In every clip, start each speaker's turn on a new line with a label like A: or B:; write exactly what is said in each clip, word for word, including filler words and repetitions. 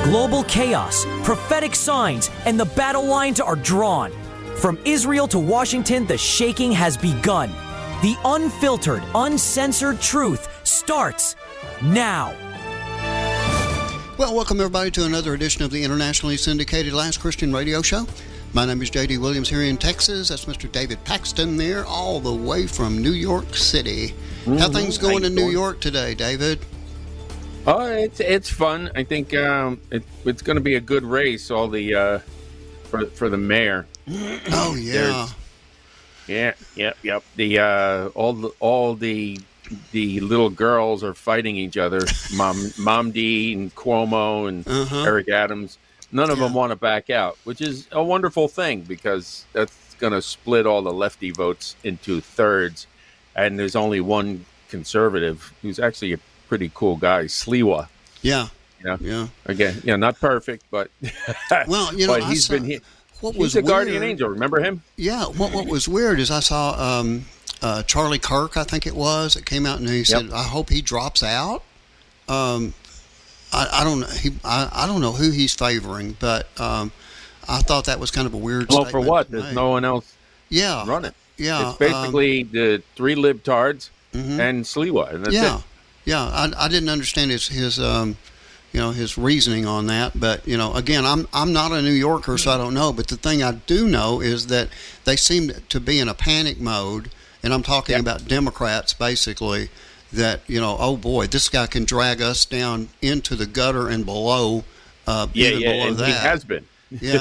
A: global chaos, prophetic signs, and the battle lines are drawn. From Israel to Washington, the shaking has begun. The unfiltered, uncensored truth starts now.
B: Well, welcome everybody to another edition of the internationally syndicated Last Christian Radio Show. My name is J D Williams here in Texas. That's Mister David Paxton there, all the way from New York City. Mm-hmm. How things going in New going? York today, David?
C: Oh, it's it's fun. I think um, it, it's going to be a good race. All the uh, for for the mayor.
B: Oh yeah,
C: There's, yeah, yep, yep. The uh, all the all the the little girls are fighting each other. Mom, Mom D and Cuomo and uh-huh. Eric Adams. None of yeah. them want to back out, which is a wonderful thing because that's going to split all the lefty votes into thirds. And there's only one conservative who's actually a pretty cool guy, Sliwa.
B: Yeah.
C: Yeah.
B: Yeah.
C: Again, you know, not perfect, but
B: well, you know,
C: but he's
B: saw,
C: been here.
B: What
C: he's
B: was
C: a
B: weird,
C: guardian angel. Remember him?
B: Yeah. What What was weird is I saw um, uh, Charlie Kirk, I think it was, that came out and he said, yep. "I hope he drops out." Um, I, I don't know. He I, I don't know who he's favoring, but um, I thought that was kind of a weird.
C: Well, for what? There's no one else.
B: Yeah.
C: Running.
B: Yeah.
C: It's basically um, the three libtards
B: mm-hmm.
C: and Sliwa, and that's
B: yeah.
C: it.
B: Yeah. I I didn't understand his his um, you know, his reasoning on that, but you know, again, I'm I'm not a New Yorker, so I don't know. But the thing I do know is that they seem to be in a panic mode, and I'm talking yep. about Democrats basically. That, you know, oh boy, this guy can drag us down into the gutter and below. Uh,
C: yeah,
B: even
C: yeah,
B: below
C: and
B: that.
C: he has been.
B: Yeah.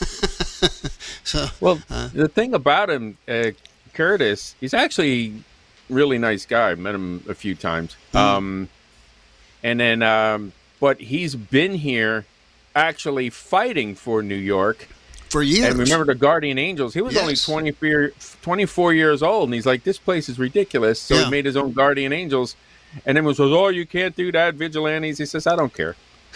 B: so,
C: well,
B: uh,
C: the thing about him, uh, Curtis, he's actually a really nice guy. I've met him a few times. Mm. Um, and then, um, but he's been here actually fighting for New York.
B: For years.
C: And remember the Guardian Angels? He was yes. only twenty-four, twenty-four years old, and he's like, this place is ridiculous. So yeah. he made his own Guardian Angels. And then was, oh, you can't do that, vigilantes. He says, I don't care.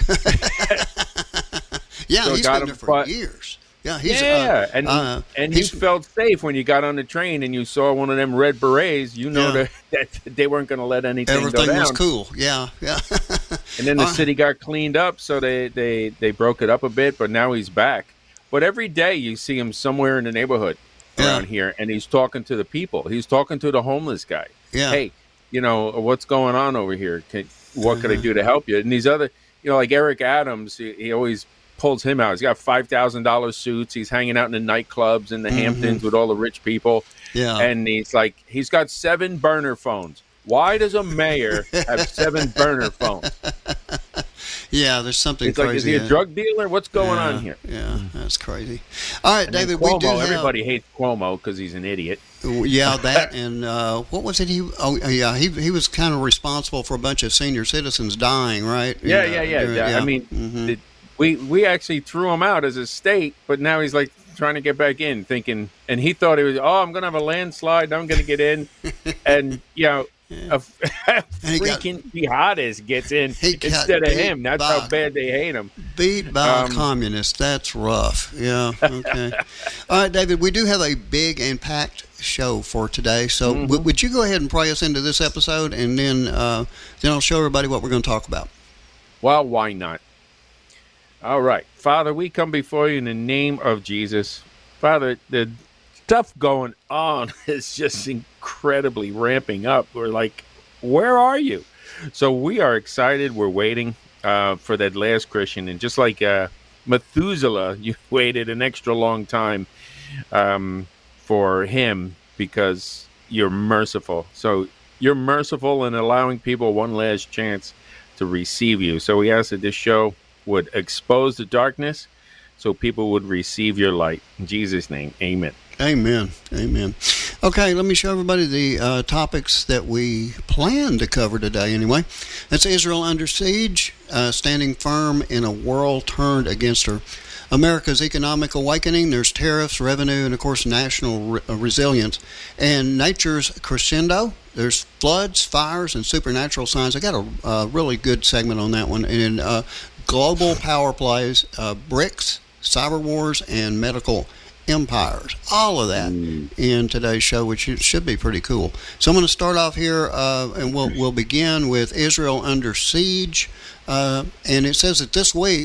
B: yeah,
C: so
B: he's been there for fought. years. Yeah, he's,
C: yeah.
B: Uh,
C: and
B: uh,
C: and you felt safe when you got on the train and you saw one of them red berets. You know yeah. that, that they weren't going to let anything
B: Everything
C: go down.
B: was cool. Yeah, yeah.
C: And then the
B: uh,
C: city got cleaned up, so they, they, they broke it up a bit, but now he's back. But every day you see him somewhere in the neighborhood around yeah. here, and he's talking to the people. He's talking to the homeless guy.
B: Yeah.
C: Hey, you know, what's going on over here? Can, what can uh-huh. I do to help you? And these other, you know, like Eric Adams, he, he always pulls him out. He's got five thousand dollars suits. He's hanging out in the nightclubs in the mm-hmm. Hamptons with all the rich people.
B: Yeah.
C: And he's like, he's got seven burner phones. Why does a mayor have seven burner phones?
B: Yeah, there's something
C: it's
B: crazy.
C: Like, is he a drug dealer? What's going
B: yeah,
C: on here?
B: Yeah, that's crazy. All right,
C: and
B: David,
C: Cuomo,
B: we do have...
C: Everybody hates Cuomo because he's an idiot.
B: Yeah, that and uh, what was it? He oh yeah, he he was kind of responsible for a bunch of senior citizens dying, right?
C: Yeah,
B: you know,
C: yeah, yeah,
B: during,
C: yeah.
B: yeah.
C: I mean,
B: mm-hmm.
C: the, we we actually threw him out as a state, but now he's like trying to get back in, thinking, and he thought he was, oh, I'm going to have a landslide, I'm going to get in, and you know. Yeah. A, a freaking got, jihadist gets in instead of him. That's by, how bad they hate him.
B: Beat by um, a communist. That's rough. Yeah. Okay. All right, David. We do have a big and packed show for today. So, mm-hmm. w- would you go ahead and pray us into this episode, and then uh, then I'll show everybody what we're going to talk about.
C: Well, why not? All right, Father, we come before you in the name of Jesus, Father. The stuff going on is just incredibly ramping up. We're like, where are you? So we are excited. We're waiting uh, for that last Christian. And just like uh, Methuselah, you waited an extra long time um, for him because you're merciful. So you're merciful in allowing people one last chance to receive you. So we ask that this show would expose the darkness so people would receive your light. In Jesus' name, amen.
B: Amen. Amen. Okay, let me show everybody the uh, topics that we plan to cover today anyway. That's Israel under siege, uh, standing firm in a world turned against her. America's economic awakening. There's tariffs, revenue, and, of course, national re- resilience. And nature's crescendo. There's floods, fires, and supernatural signs. I got a uh, really good segment on that one. And uh, global power plays, uh, BRICS, cyber wars, and medical empires, all of that mm. in today's show, which should be pretty cool. So I'm going to start off here, uh, and we'll we'll begin with Israel under siege. Uh, and it says that this week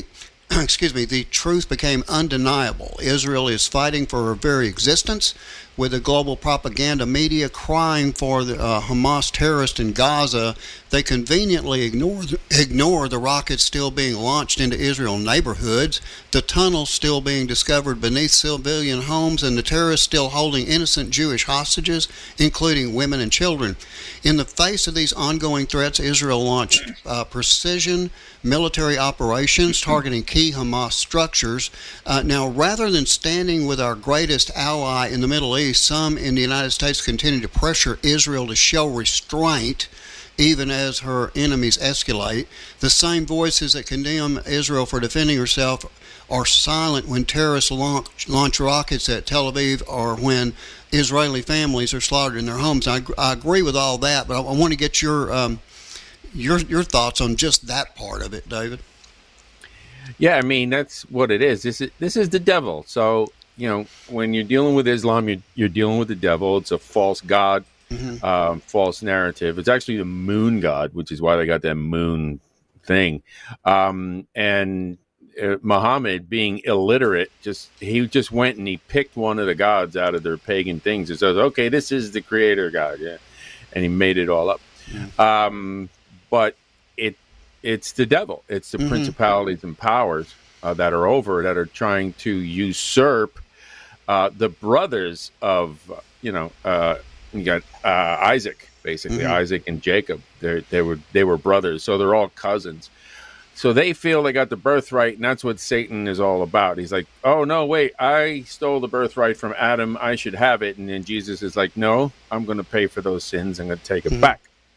B: excuse me, the truth became undeniable. Israel is fighting for her very existence, with the global propaganda media crying for the uh, Hamas terrorists in Gaza. They conveniently ignore the, ignore the rockets still being launched into Israel neighborhoods, the tunnels still being discovered beneath civilian homes, and the terrorists still holding innocent Jewish hostages, including women and children. In the face of these ongoing threats, Israel launched uh, precision military operations targeting key Hamas structures. Uh, now, rather than standing with our greatest ally in the Middle East, some in the United States continue to pressure Israel to show restraint even as her enemies escalate. The same voices that condemn Israel for defending herself are silent when terrorists launch, launch rockets at Tel Aviv, or when Israeli families are slaughtered in their homes. I, I agree with all that, but I, I want to get your um, your your thoughts on just that part of it, David.
C: Yeah, I mean, that's what it is. This is this is the devil. So, you know, when you're dealing with Islam, you're, you're dealing with the devil. It's a false god, mm-hmm. um, false narrative. It's actually the moon god, which is why they got that moon thing. Um, and uh, Muhammad, being illiterate, just he just went and he picked one of the gods out of their pagan things and says, okay, this is the creator god. Yeah. And he made it all up. Mm-hmm. Um, but it it's the devil. It's the mm-hmm. principalities and powers uh, that are over, that are trying to usurp uh, the brothers of, you know, uh, you got uh, Isaac, basically, mm-hmm. Isaac and Jacob. They they were they were brothers, so they're all cousins. So they feel they got the birthright, and that's what Satan is all about. He's like, oh, no, wait, I stole the birthright from Adam. I should have it. And then Jesus is like, no, I'm going to pay for those sins. I'm going to take it mm-hmm. back.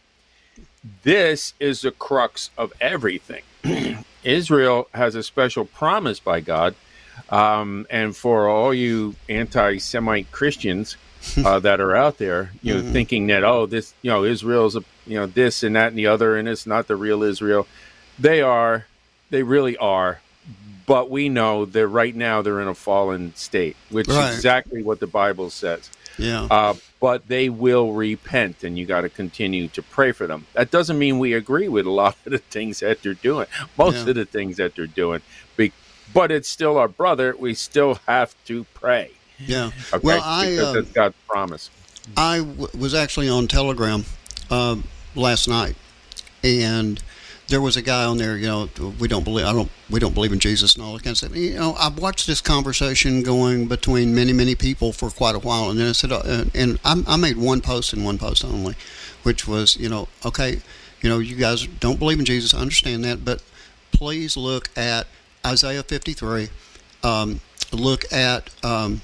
C: This is the crux of everything. Israel has a special promise by God. Um, and for all you anti-Semite Christians uh, that are out there, you know, mm-hmm. thinking that, oh, this, you know, Israel's, a, you know, this and that and the other, and it's not the real Israel. They are, they really are. But we know that right now they're in a fallen state, which right. is exactly what the Bible says.
B: Yeah.
C: Uh, but they will repent, and you got to continue to pray for them. That doesn't mean we agree with a lot of the things that they're doing, most yeah. of the things that they're doing. Be- but it's still our brother. We still have to pray.
B: Yeah.
C: Okay?
B: Well, I
C: because
B: uh,
C: that's God's promise.
B: I w- was actually on Telegram uh, last night, and there was a guy on there, you know, we don't believe, I don't, we don't believe in Jesus and all that kind of stuff. You know, I've watched this conversation going between many, many people for quite a while, and then I said, uh, and I, I made one post and one post only, which was, you know, okay, you know, you guys don't believe in Jesus, I understand that, but please look at Isaiah fifty-three, um, look at um,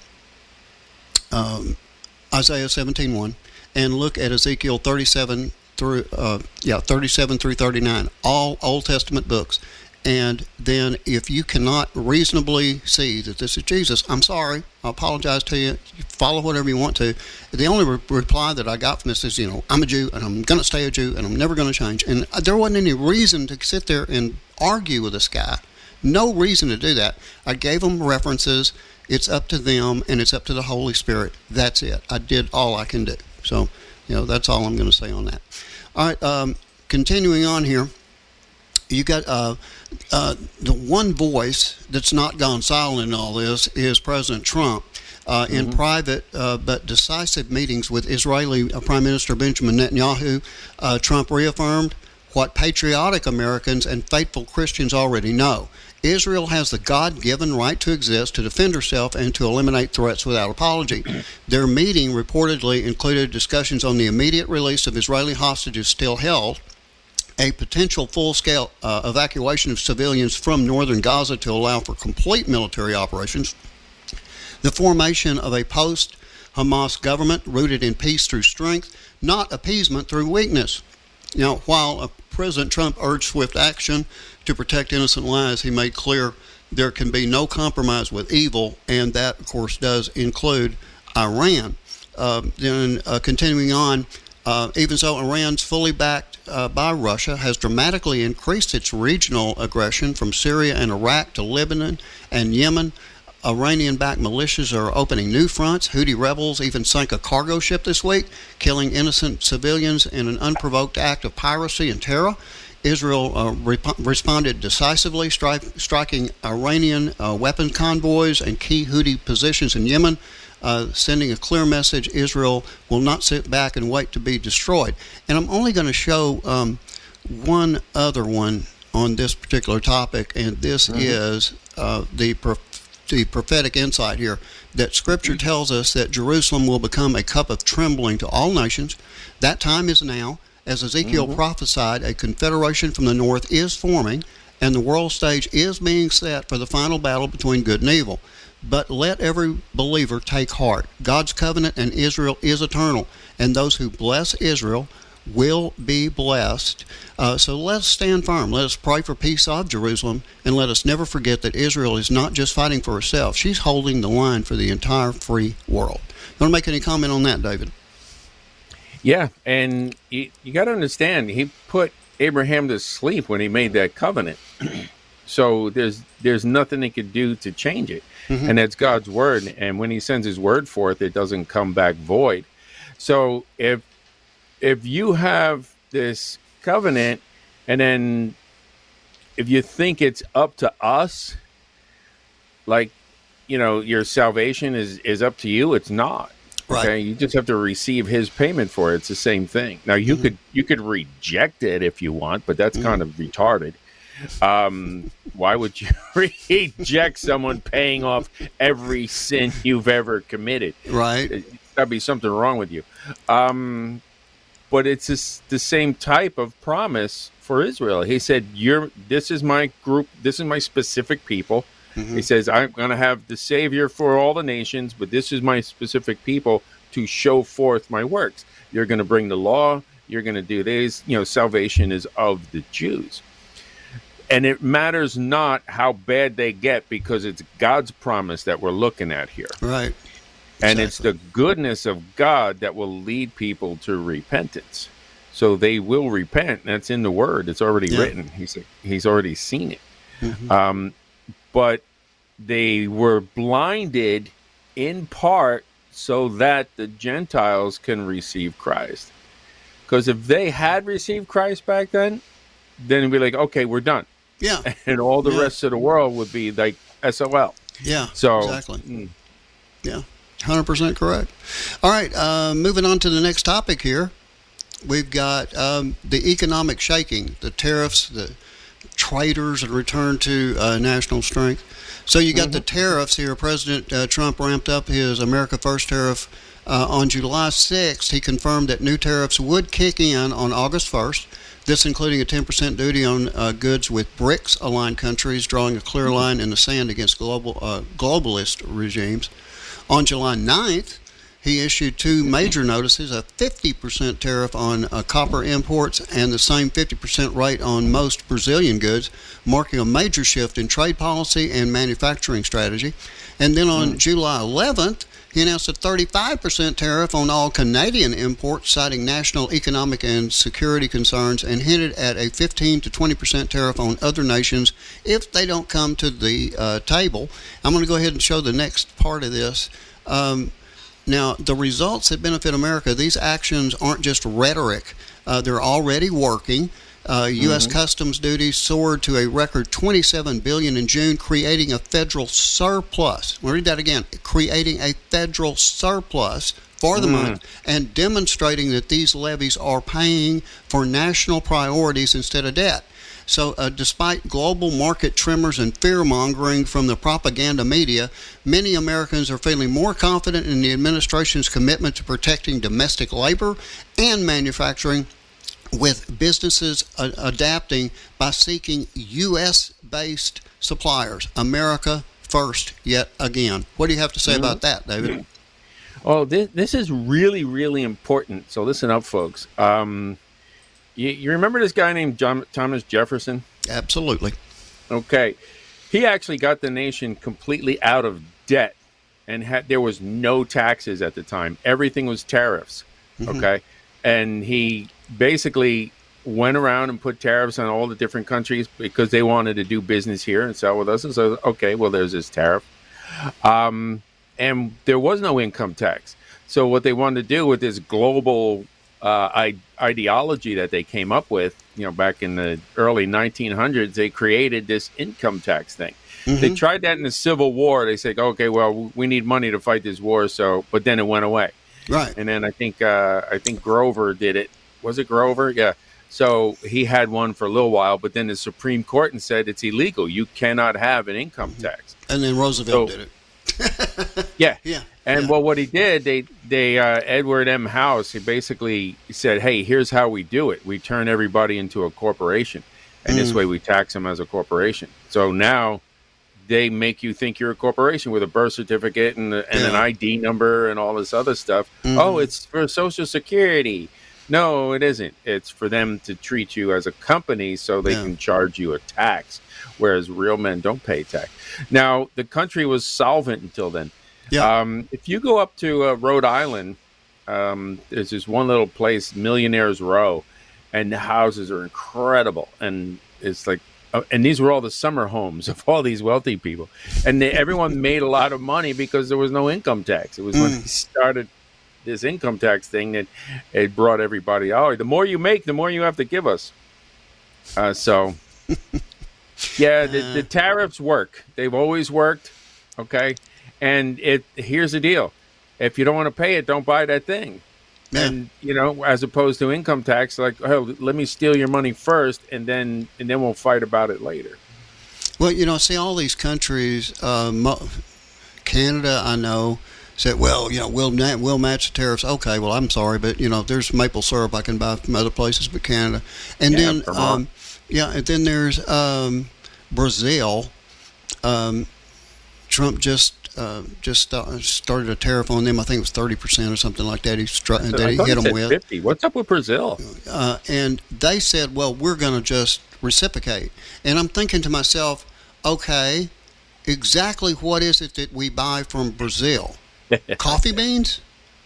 B: um, Isaiah seventeen one, and look at Ezekiel thirty-seven through uh, yeah thirty-seven through thirty-nine, all Old Testament books. And then if you cannot reasonably see that this is Jesus, I'm sorry, I apologize to you, you follow whatever you want to. The only re- reply that I got from this is, you know, I'm a Jew and I'm going to stay a Jew and I'm never going to change. And there wasn't any reason to sit there and argue with this guy. No reason to do that. I gave them references. It's up to them, and it's up to the Holy Spirit. That's it. I did all I can do. So, you know, that's all I'm going to say on that. All right, um, continuing on here, you got uh, uh, the one voice that's not gone silent in all this is President Trump. Uh, mm-hmm. In private uh, but decisive meetings with Israeli uh, Prime Minister Benjamin Netanyahu, uh, Trump reaffirmed what patriotic Americans and faithful Christians already know. Israel has the God-given right to exist, to defend herself, and to eliminate threats without apology. Their meeting reportedly included discussions on the immediate release of Israeli hostages still held, a potential full-scale uh, evacuation of civilians from northern Gaza to allow for complete military operations, the formation of a post-Hamas government rooted in peace through strength, not appeasement through weakness. You know, while uh, President Trump urged swift action to protect innocent lives, he made clear there can be no compromise with evil, and that, of course, does include Iran. Uh, then, uh, continuing on, uh, even so, Iran's fully backed uh, by Russia has dramatically increased its regional aggression from Syria and Iraq to Lebanon and Yemen. Iranian-backed militias are opening new fronts. Houthi rebels even sank a cargo ship this week, killing innocent civilians in an unprovoked act of piracy and terror. Israel uh, rep- responded decisively, stri- striking Iranian uh, weapon convoys and key Houthi positions in Yemen, uh, sending a clear message: Israel will not sit back and wait to be destroyed. And I'm only going to show um, one other one on this particular topic, and this mm-hmm. is uh, the pro- the prophetic insight here, that Scripture tells us that Jerusalem will become a cup of trembling to all nations. That time is now. As Ezekiel mm-hmm. prophesied, a confederation from the north is forming, and the world stage is being set for the final battle between good and evil. But let every believer take heart. God's covenant and Israel is eternal, and those who bless Israel will be blessed. Uh, so let's stand firm. Let us pray for peace of Jerusalem, and let us never forget that Israel is not just fighting for herself. She's holding the line for the entire free world. You want to make any comment on that, David?
C: Yeah, and you, you got to understand, he put Abraham to sleep when he made that covenant. So there's there's nothing he could do to change it. Mm-hmm. And that's God's word. And when he sends his word forth, it doesn't come back void. So if if you have this covenant, and then if you think it's up to us, like, you know, your salvation is, is up to you, it's not.
B: Right.
C: Okay, you just have to receive his payment for it. It's the same thing. Now you mm-hmm. could you could reject it if you want, but that's mm-hmm. kind of retarded. Um, why would you reject someone paying off every sin you've ever committed?
B: Right,
C: There's got to be something wrong with you. Um, but it's this, the same type of promise for Israel. He said, "You're this is my group. This is my specific people." Mm-hmm. He says, I'm going to have the Savior for all the nations, but this is my specific people to show forth my works. You're going to bring the law. You're going to do this. You know, salvation is of the Jews. And it matters not how bad they get, because it's God's promise that we're looking at here.
B: Right.
C: And
B: Exactly.
C: it's the goodness of God that will lead people to repentance. So they will repent. That's in the Word. It's already yeah. written. He's, he's already seen it. Mm-hmm. Um But they were blinded in part so that the Gentiles can receive Christ. Because if they had received Christ back then, then it'd be like, okay, we're done.
B: Yeah.
C: And all the
B: yeah.
C: rest of the world would be like S O L.
B: Yeah,
C: so,
B: exactly.
C: Mm.
B: Yeah, one hundred percent correct. All right, uh, moving on to the next topic here. We've got um, the economic shaking, the tariffs, the traders and return to uh, national strength. So you got mm-hmm. the tariffs here. President uh, Trump ramped up his America First tariff uh, on July sixth. He confirmed that new tariffs would kick in on August first, this including a ten percent duty on uh, goods with BRICS-aligned countries, drawing a clear line in the sand against global uh, globalist regimes. On July ninth, he issued two major notices, a fifty percent tariff on uh, copper imports and the same fifty percent rate on most Brazilian goods, marking a major shift in trade policy and manufacturing strategy. And then on mm. July eleventh, he announced a thirty-five percent tariff on all Canadian imports, citing national economic and security concerns, and hinted at a fifteen to twenty percent tariff on other nations if they don't come to the uh, table. I'm going to go ahead and show the next part of this. Um, Now, the results that benefit America, these actions aren't just rhetoric. Uh, they're already working. Uh, U S Mm-hmm. customs duties soared to a record twenty-seven billion dollars in June, creating a federal surplus. I'll read that again. Creating a federal surplus for the mm. month, and demonstrating that these levies are paying for national priorities instead of debt. So uh, despite global market tremors and fear-mongering from the propaganda media, many Americans are feeling more confident in the administration's commitment to protecting domestic labor and manufacturing, with businesses uh, adapting by seeking U S-based suppliers. America first yet again. What do you have to say mm-hmm. about that, David?
C: Oh, this, this is really, really important. So listen up, folks. Um You, you remember this guy named John, Thomas Jefferson?
B: Absolutely.
C: Okay. He actually got the nation completely out of debt, and had, there was no taxes at the time. Everything was tariffs. Mm-hmm. Okay. And he basically went around and put tariffs on all the different countries because they wanted to do business here and sell with us. And so, okay, well, there's this tariff. Um, and there was no income tax. So what they wanted to do with this global uh, I- ideology that they came up with you know, back in the early nineteen hundreds, they created this income tax thing. Mm-hmm. They tried that in the Civil War. They said, okay, well, we need money to fight this war. So, but then it went away.
B: Right.
C: And then I think, uh, I think Grover did it. Was it Grover? Yeah. So he had one for a little while, but then the Supreme Court and said it's illegal. You cannot have an income tax.
B: And then Roosevelt
C: so,
B: did it.
C: yeah.
B: Yeah.
C: And
B: yeah.
C: well, what he did, they, they, uh, Edward M. House, he basically said, hey, here's how we do it. We turn everybody into a corporation. And mm. this way we tax them as a corporation. So now they make you think you're a corporation with a birth certificate and, and yeah. an I D number and all this other stuff. Mm. Oh, it's for Social Security. No, it isn't. It's for them to treat you as a company so they yeah. can charge you a tax, whereas real men don't pay tax. Now, the country was solvent until then. Yeah. Um, if you go up to uh, Rhode Island, um, there's this one little place, Millionaires Row, and the houses are incredible. And it's like, uh, and these were all the summer homes of all these wealthy people. And they, everyone made a lot of money because there was no income tax. It was mm. when they started this income tax thing that it brought everybody out. The more you make, the more you have to give us. Uh, so, yeah, the, the tariffs work. They've always worked. Okay. And it here's the deal. If you don't want to pay it, don't buy that thing. Yeah. And, you know, as opposed to income tax, like, oh, let me steal your money first, and then and then we'll fight about it later.
B: Well, you know, see, all these countries, uh, Canada, I know, said, well, you know, we'll we'll match the tariffs. Okay, well, I'm sorry, but you know, there's maple syrup I can buy from other places but Canada, and
C: yeah,
B: then um, yeah, and then there's um, Brazil. Um, Trump just uh, just started a tariff on them. I think it was thirty percent or something like that. He struck that he hit them with.
C: fifty. What's up with Brazil?
B: Uh, and they said, well, we're going to just reciprocate. And I'm thinking to myself, okay, exactly what is it that we buy from Brazil? Coffee beans?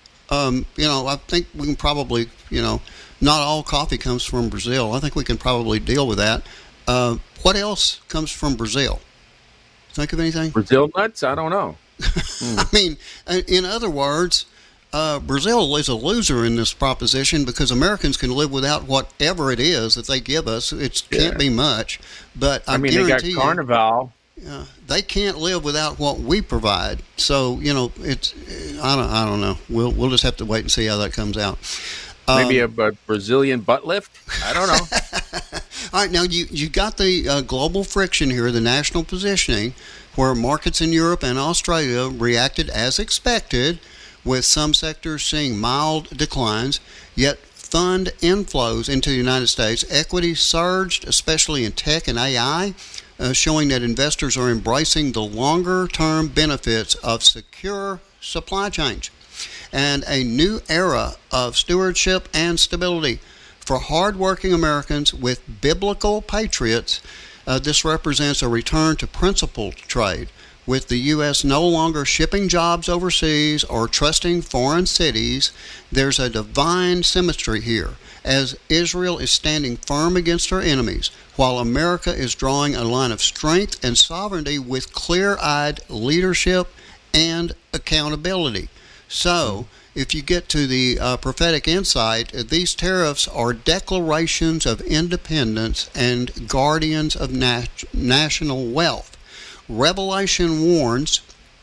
B: Um, you know, I think we can probably, you know, not all coffee comes from Brazil. I think we can probably deal with that. Uh, what else comes from Brazil? Think of anything?
C: Brazil nuts? I don't know.
B: Hmm. I mean, in other words, uh, Brazil is a loser in this proposition because Americans can live without whatever it is that they give us. It yeah. can't be much, but I,
C: I mean,
B: guarantee
C: they got Carnival.
B: Uh, they can't live without what we provide. So you know, it's I don't I don't know. We'll we'll just have to wait and see how that comes out.
C: Maybe um, a, a Brazilian butt lift. I don't know.
B: All right, now you you got the uh, global friction here, the national positioning, where markets in Europe and Australia reacted as expected, with some sectors seeing mild declines, yet fund inflows into the United States. Equity surged, especially in tech and A I. Uh, showing that investors are embracing the longer-term benefits of secure supply chains and a new era of stewardship and stability. For hardworking Americans with biblical patriots, uh, this represents a return to principled trade, with the U S no longer shipping jobs overseas or trusting foreign cities. There's a divine symmetry here, as Israel is standing firm against her enemies, while America is drawing a line of strength and sovereignty with clear-eyed leadership and accountability. So, if you get to the uh, prophetic insight, these tariffs are declarations of independence and guardians of nat- national wealth. Revelation warns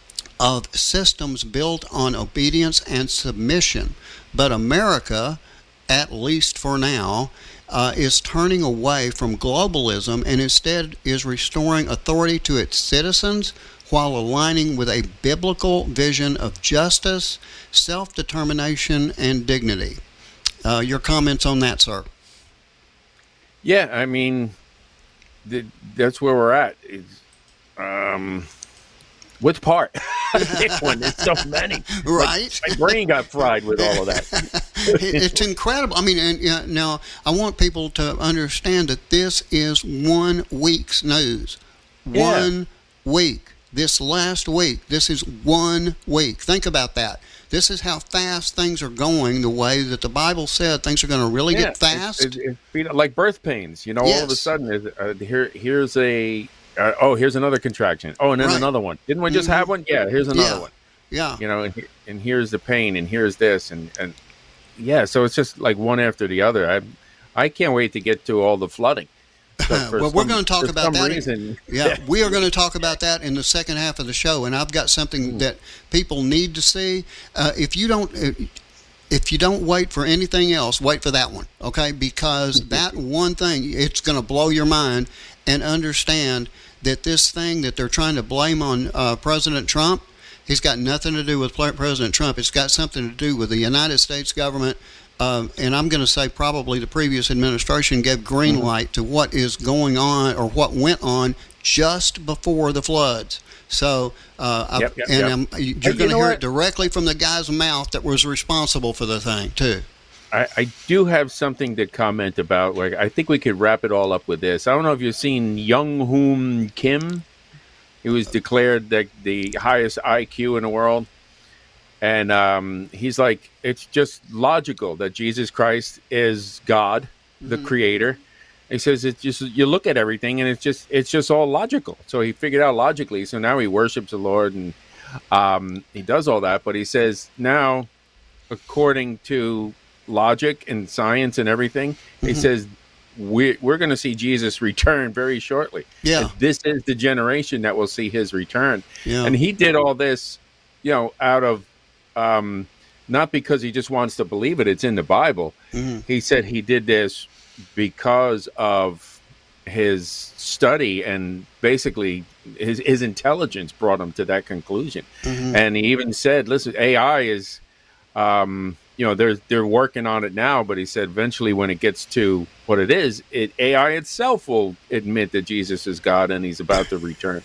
B: of systems built on obedience and submission, but America, at least for now, uh, is turning away from globalism and instead is restoring authority to its citizens while aligning with a biblical vision of justice, self-determination, and dignity. Uh, your comments on that, sir?
C: Yeah, I mean, the, that's where we're at. It's, um, which part? Pick one. There's so many.
B: Right.
C: My, my brain got fried with all of that.
B: It's incredible. I mean, and, uh, now I want people to understand that this is one week's news.
C: Yeah.
B: One week. This last week. This is one week. Think about that. This is how fast things are going, the way that the Bible said things are going to really
C: yeah,
B: get fast.
C: It's, it's, it's like birth pains. You know,
B: yes.
C: all of a sudden, uh, here, here's a, uh, oh, here's another contraction. Oh, and then
B: right.
C: another one. Didn't we just mm-hmm. have one? Yeah, here's another
B: yeah.
C: one.
B: Yeah.
C: You know, and, and here's the pain, and here's this, and, and yeah, so it's just like one after the other. I I can't wait to get to all the flooding.
B: Well, some, we're going to talk about that.
C: Reason,
B: yeah, yeah, we are going to talk about that in the second half of the show, and I've got something mm. that people need to see. Uh, if you don't, if you don't wait for anything else, wait for that one, okay? Because that one thing, it's going to blow your mind, and understand that this thing that they're trying to blame on uh, President Trump, he's got nothing to do with President Trump. It's got something to do with the United States government. Um, and I'm going to say probably the previous administration gave green light to what is going on or what went on just before the floods. So, uh,
C: yep, yep,
B: and
C: yep.
B: I'm, you're going to
C: you know
B: hear
C: what?
B: it directly from the guy's mouth that was responsible for the thing, too.
C: I, I do have something to comment about. Like, I think we could wrap it all up with this. I don't know if you've seen Young Hoon Kim. He was declared the, the highest I Q in the world. And um, he's like, it's just logical that Jesus Christ is God, the mm-hmm. creator. He says it's just, you look at everything and it's just, it's just all logical. So he figured out logically. So now he worships the Lord and um, he does all that. But he says now, according to logic and science and everything, mm-hmm. he says we're, we're going to see Jesus return very shortly.
B: Yeah.
C: And this is the generation that will see his return.
B: Yeah.
C: And he did all this, you know, out of, Um, not because he just wants to believe it. It's in the Bible. Mm-hmm. He said he did this because of his study and basically his, his intelligence brought him to that conclusion. Mm-hmm. And he even said, listen, A I is, um, you know, they're, they're working on it now, but he said eventually when it gets to what it is, it, A I itself will admit that Jesus is God and he's about to return.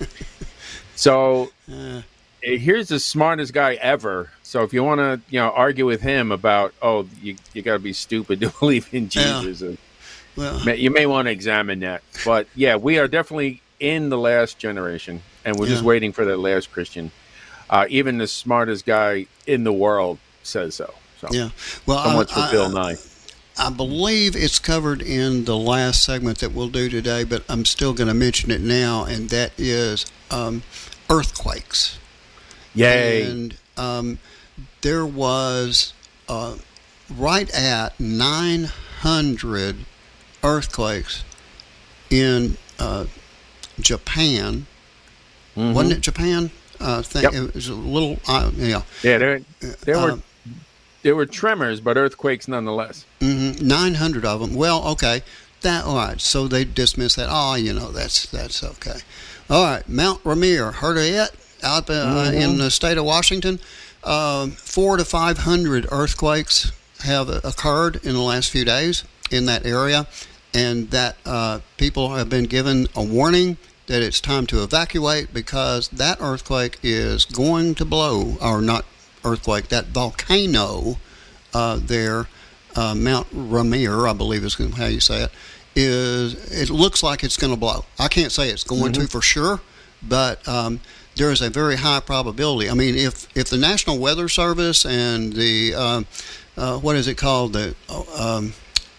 C: So... Uh. Here's the smartest guy ever. So if you want to, you know, argue with him about, oh, you you got to be stupid to believe in Jesus,
B: yeah. well,
C: you may want to examine that. But yeah, we are definitely in the last generation, and we're yeah. just waiting for that last Christian. Uh, even the smartest guy in the world says so. So
B: yeah, well,
C: so much
B: I,
C: for Bill
B: I,
C: Nye.
B: I believe it's covered in the last segment that we'll do today, but I'm still going to mention it now, and that is um, earthquakes.
C: Yay.
B: And um, there was uh, right at nine hundred earthquakes in uh, Japan. Mm-hmm. Wasn't it Japan? Uh, thing? Yep. It was a little, uh, yeah.
C: Yeah, there, there were uh, there were tremors, but earthquakes nonetheless.
B: Mm-hmm, nine hundred of them. Well, okay. That all right. So they dismissed that. Oh, you know, that's that's okay. All right. Mount Rainier. Heard of it? Out uh, mm-hmm. in the state of Washington, uh, four to five hundred earthquakes have occurred in the last few days in that area, and that uh, people have been given a warning that it's time to evacuate because that earthquake is going to blow, or not earthquake, that volcano uh, there, uh, Mount Rainier, I believe is how you say it, is it looks like it's going to blow. I can't say it's going mm-hmm. to for sure, but um, there is a very high probability. I mean, if, if the National Weather Service and the, uh, uh, what is it called, the um,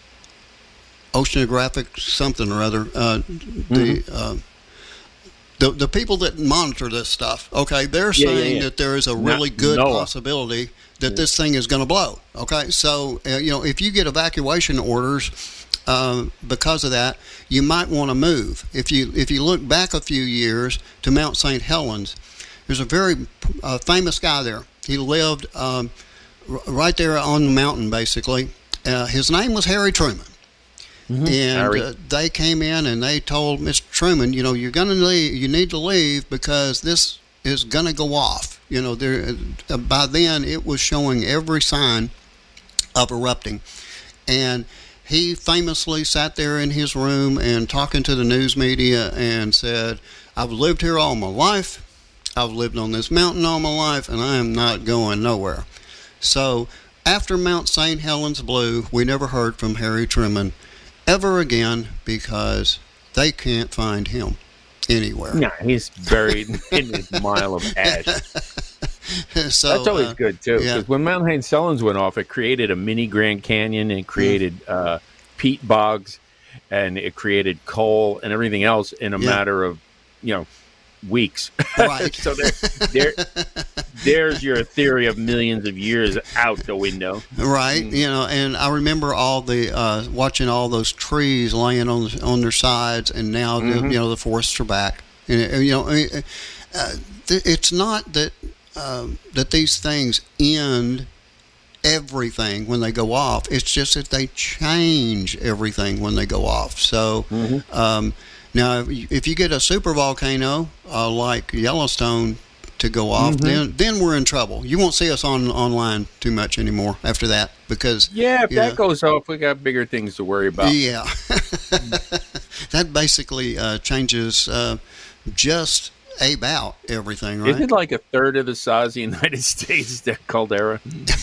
B: Oceanographic something or other, uh, mm-hmm. the, uh, the the people that monitor this stuff, okay, they're
C: yeah,
B: saying
C: yeah, yeah.
B: that there is a really Not good
C: Noah.
B: possibility that
C: yeah.
B: this thing is going to blow, okay? So, uh, you know, if you get evacuation orders Uh, because of that, you might want to move. If you if you look back a few years to Mount Saint Helens, there's a very uh, famous guy there. He lived um, r- right there on the mountain, basically. Uh, his name was Harry Truman. Mm-hmm. And
C: Harry.
B: Uh, they came in and they told Mister Truman, you know, you're going to leave. You need to leave because this is going to go off. You know, there. Uh, by then, it was showing every sign of erupting, and he famously sat there in his room and talking to the news media and said, I've lived here all my life. I've lived on this mountain all my life, and I am not going nowhere. So after Mount Saint Helens blew, we never heard from Harry Truman ever again because they can't find him anywhere.
C: No, he's buried in a mile of ash.
B: So,
C: that's always
B: uh,
C: good too, because
B: yeah.
C: when Mount Saint Helens went off, it created a mini Grand Canyon and created mm. uh, peat bogs, and it created coal and everything else in a
B: yeah.
C: matter of, you know, weeks.
B: Right.
C: So there, there, there's your theory of millions of years out the window.
B: Right.
C: Mm.
B: You know, and I remember all the uh, watching all those trees laying on the, on their sides, and now the,
C: Mm-hmm.
B: you know the forests are back. And you know, uh, it's not that um, that these things end everything when they go off. It's just that they change everything when they go off. So
C: Mm-hmm.
B: um, now, if if you get a super volcano uh, like Yellowstone to go off,
C: Mm-hmm.
B: then then we're in trouble. You won't see us on online too much anymore after that, because
C: Yeah, if
B: yeah,
C: that goes off, we got bigger things to worry about.
B: yeah, that basically uh, changes uh, just about everything, right?
C: Isn't it like a third of the size of the United States, that caldera?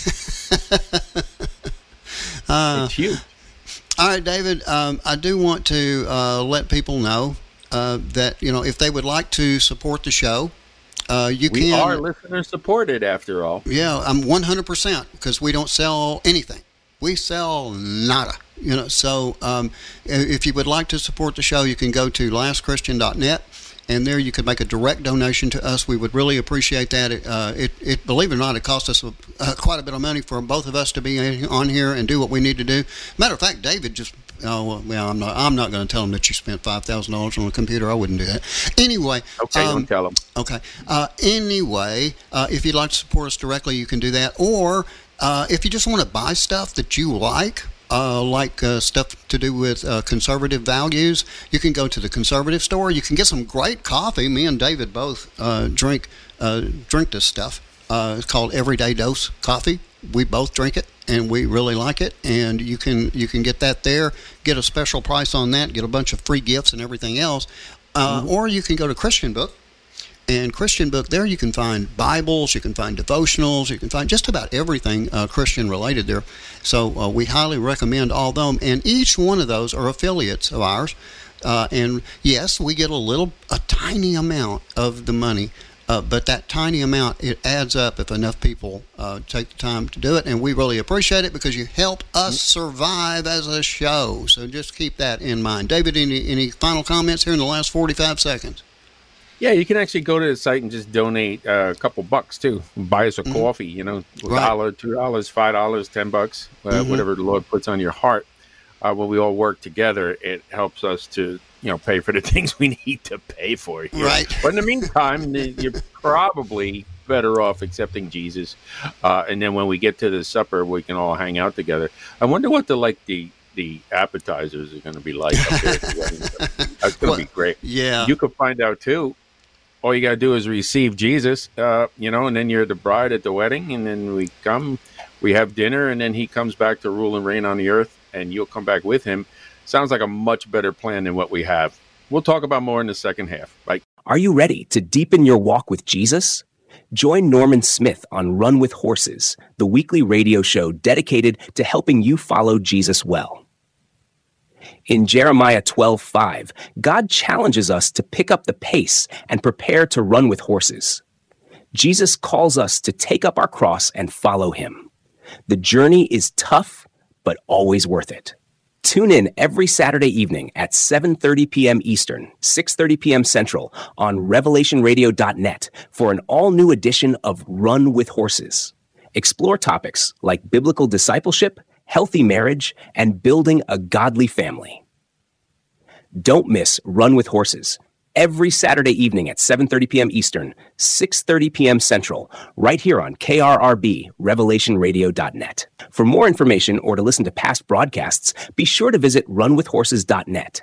B: Uh,
C: it's huge.
B: All right, David, um, I do want to uh, let people know uh, that, you know, if they would like to support the show, uh, you
C: We
B: can.
C: are listener supported, after all.
B: Yeah, I'm one hundred percent, because we don't sell anything. We sell nada. You know, so um, if you would like to support the show, you can go to last christian dot net, and there you could make a direct donation to us. We would really appreciate that. It, uh, it, it believe it or not, it cost us a, uh, quite a bit of money for both of us to be on here and do what we need to do. Matter of fact, David just. Oh well, I'm not. I'm not going to tell him that you spent five thousand dollars on a computer. I wouldn't do that. Anyway.
C: Okay,
B: um,
C: don't tell them.
B: Okay. Uh, anyway, uh, if you'd like to support us directly, you can do that. Or uh, if you just want to buy stuff that you like, uh, like uh, stuff to do with uh, conservative values, you can go to the conservative store. You can get some great coffee. Me and David both uh, drink uh, drink this stuff. Uh, it's called Everyday Dose Coffee. We both drink it, and we really like it. And you can you can get that there, get a special price on that, get a bunch of free gifts and everything else. Uh, mm-hmm. Or you can go to Christian Book. And Christian Book, there you can find Bibles, you can find devotionals, you can find just about everything uh, Christian related there. So uh, we highly recommend all of them. And each one of those are affiliates of ours. Uh, and yes, we get a little, a tiny amount of the money. Uh, but that tiny amount, it adds up if enough people uh, take the time to do it. And we really appreciate it, because you help us survive as a show. So just keep that in mind. David, any, any final comments here in the last forty-five seconds?
C: Yeah, you can actually go to the site and just donate uh, a couple bucks too. Buy us a
B: Mm-hmm.
C: coffee, you know, a
B: Right.
C: dollar, two dollars, five dollars, ten bucks, uh,
B: Mhm.
C: whatever the Lord puts on your heart. Uh, when we all work together, it helps us to, you know, pay for the things we need to pay for. Here.
B: Right.
C: But in the meantime, you're probably better off accepting Jesus. Uh, and then when we get to the supper, we can all hang out together. I wonder what the like the the appetizers are going to be like up there at the wedding. That's going to
B: Well,
C: be great.
B: Yeah.
C: You could find out too. All you got to do is receive Jesus, uh, you know, and then you're the bride at the wedding, and then we come, we have dinner, and then he comes back to rule and reign on the earth, and you'll come back with him. Sounds like a much better plan than what we have. We'll talk about more in the second half. Bye.
D: Are you ready to deepen your walk with Jesus? Join Norman Smith on Run with Horses, the weekly radio show dedicated to helping you follow Jesus well. In Jeremiah twelve five, God challenges us to pick up the pace and prepare to run with horses. Jesus calls us to take up our cross and follow him. The journey is tough, but always worth it. Tune in every Saturday evening at seven thirty p.m. Eastern, six thirty p.m. Central on revelation radio dot net for an all-new edition of Run with Horses. Explore topics like biblical discipleship, healthy marriage, and building a godly family. Don't miss Run with Horses every Saturday evening at seven thirty p.m. Eastern, six thirty p.m. Central, right here on K R R B, revelation radio dot net. For more information or to listen to past broadcasts, be sure to visit run with horses dot net.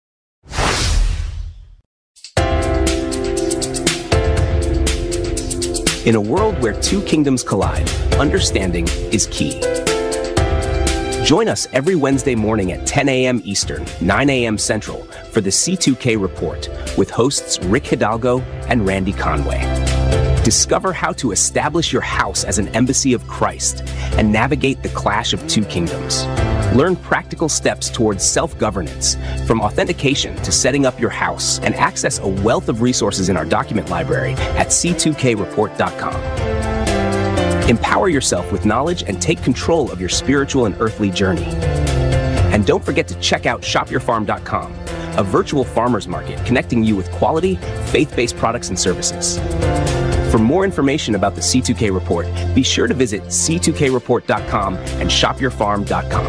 D: In a world where two kingdoms collide, understanding is key. Join us every Wednesday morning at ten a.m. Eastern, nine a.m. Central for the C two K Report with hosts Rick Hidalgo and Randy Conway. Discover how to establish your house as an embassy of Christ and navigate the clash of two kingdoms. Learn practical steps towards self-governance, from authentication to setting up your house, and access a wealth of resources in our document library at c two k report dot com. Empower yourself with knowledge and take control of your spiritual and earthly journey. And don't forget to check out shop your farm dot com, a virtual farmers market connecting you with quality, faith-based products and services. For more information about the C two K Report, be sure to visit c two k report dot com and shop your farm dot com.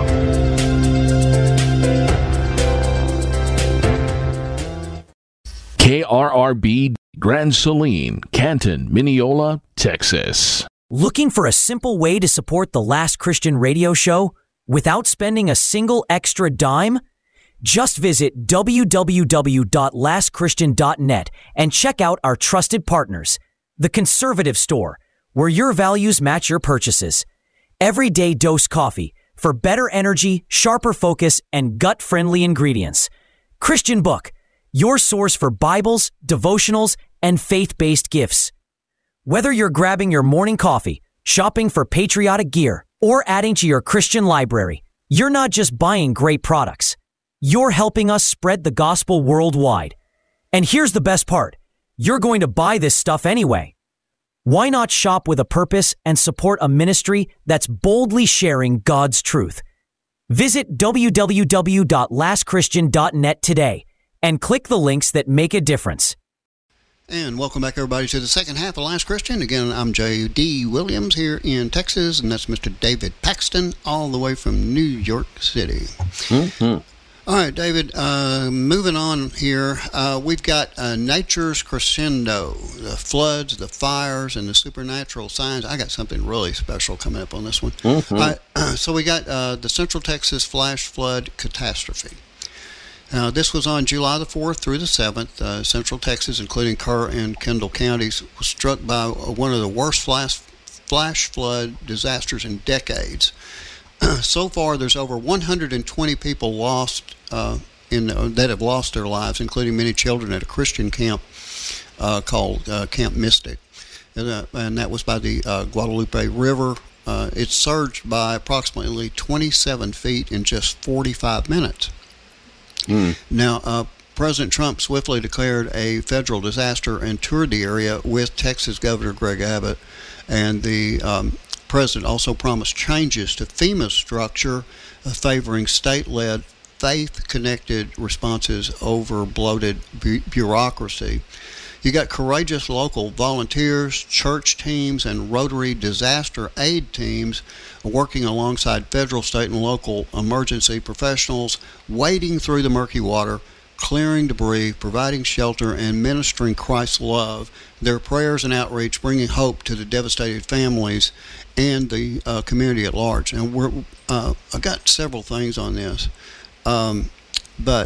E: K R R B Grand Saline, Canton, Mineola, Texas.
A: Looking for a simple way to support the Last Christian Radio Show without spending a single extra dime? Just visit w w w dot last christian dot net and check out our trusted partners, The Conservative Store, where your values match your purchases. Everyday Dose Coffee for better energy, sharper focus, and gut-friendly ingredients. Christian Book, your source for Bibles, devotionals, and faith-based gifts. Whether you're grabbing your morning coffee, shopping for patriotic gear, or adding to your Christian library, you're not just buying great products. You're helping us spread the gospel worldwide. And here's the best part. You're going to buy this stuff anyway. Why not shop with a purpose and support a ministry that's boldly sharing God's truth? Visit w w w dot last christian dot net today and click the links that make a difference.
B: And welcome back, everybody, to the second half of Last Christian. Again, I'm J D. Williams here in Texas, and that's Mister David Paxton, all the way from New York City. Mm-hmm. All right, David, uh, moving on here, uh, we've got uh, nature's crescendo, the floods, the fires, and the supernatural signs. I got something really special coming up on this one. Mm-hmm. All right, uh, so we got uh, the Central Texas flash flood catastrophe. Uh, this was on July the fourth through the seventh. Uh, Central Texas, including Kerr and Kendall counties, was struck by one of the worst flash, flash flood disasters in decades. So far, there's over one hundred twenty people lost uh, in uh, that have lost their lives, including many children at a Christian camp uh, called uh, Camp Mystic, and, uh, and that was by the uh, Guadalupe River. Uh, it surged by approximately twenty-seven feet in just forty-five minutes. Mm. Now, uh, President Trump swiftly declared a federal disaster and toured the area with Texas Governor Greg Abbott, and the um, president also promised changes to FEMA's structure, uh, favoring state-led, faith-connected responses over bloated bu- bureaucracy. You got courageous local volunteers, church teams, and Rotary disaster aid teams working alongside federal, state, and local emergency professionals, wading through the murky water, clearing debris, providing shelter, and ministering Christ's love. Their prayers and outreach bringing hope to the devastated families and the uh, community at large. And we're uh, I got several things on this, um, but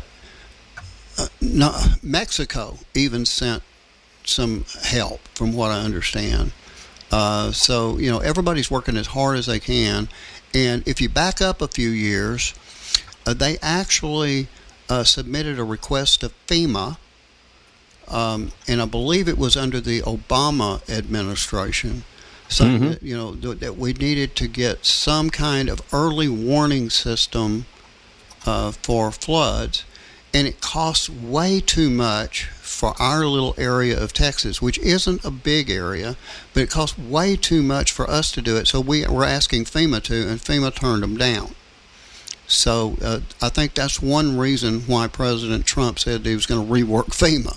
B: uh, no, Mexico even sent some help, from what I understand. Uh, so you know, everybody's working as hard as they can. And if you back up a few years, uh, they actually Uh, submitted a request to FEMA, um, and I believe it was under the Obama administration, saying mm-hmm. that, you know, th- that we needed to get some kind of early warning system uh, for floods, and it costs way too much for our little area of Texas, which isn't a big area, but it costs way too much for us to do it. So we were asking FEMA to, and FEMA turned them down. So uh, I think that's one reason why President Trump said he was going to rework FEMA.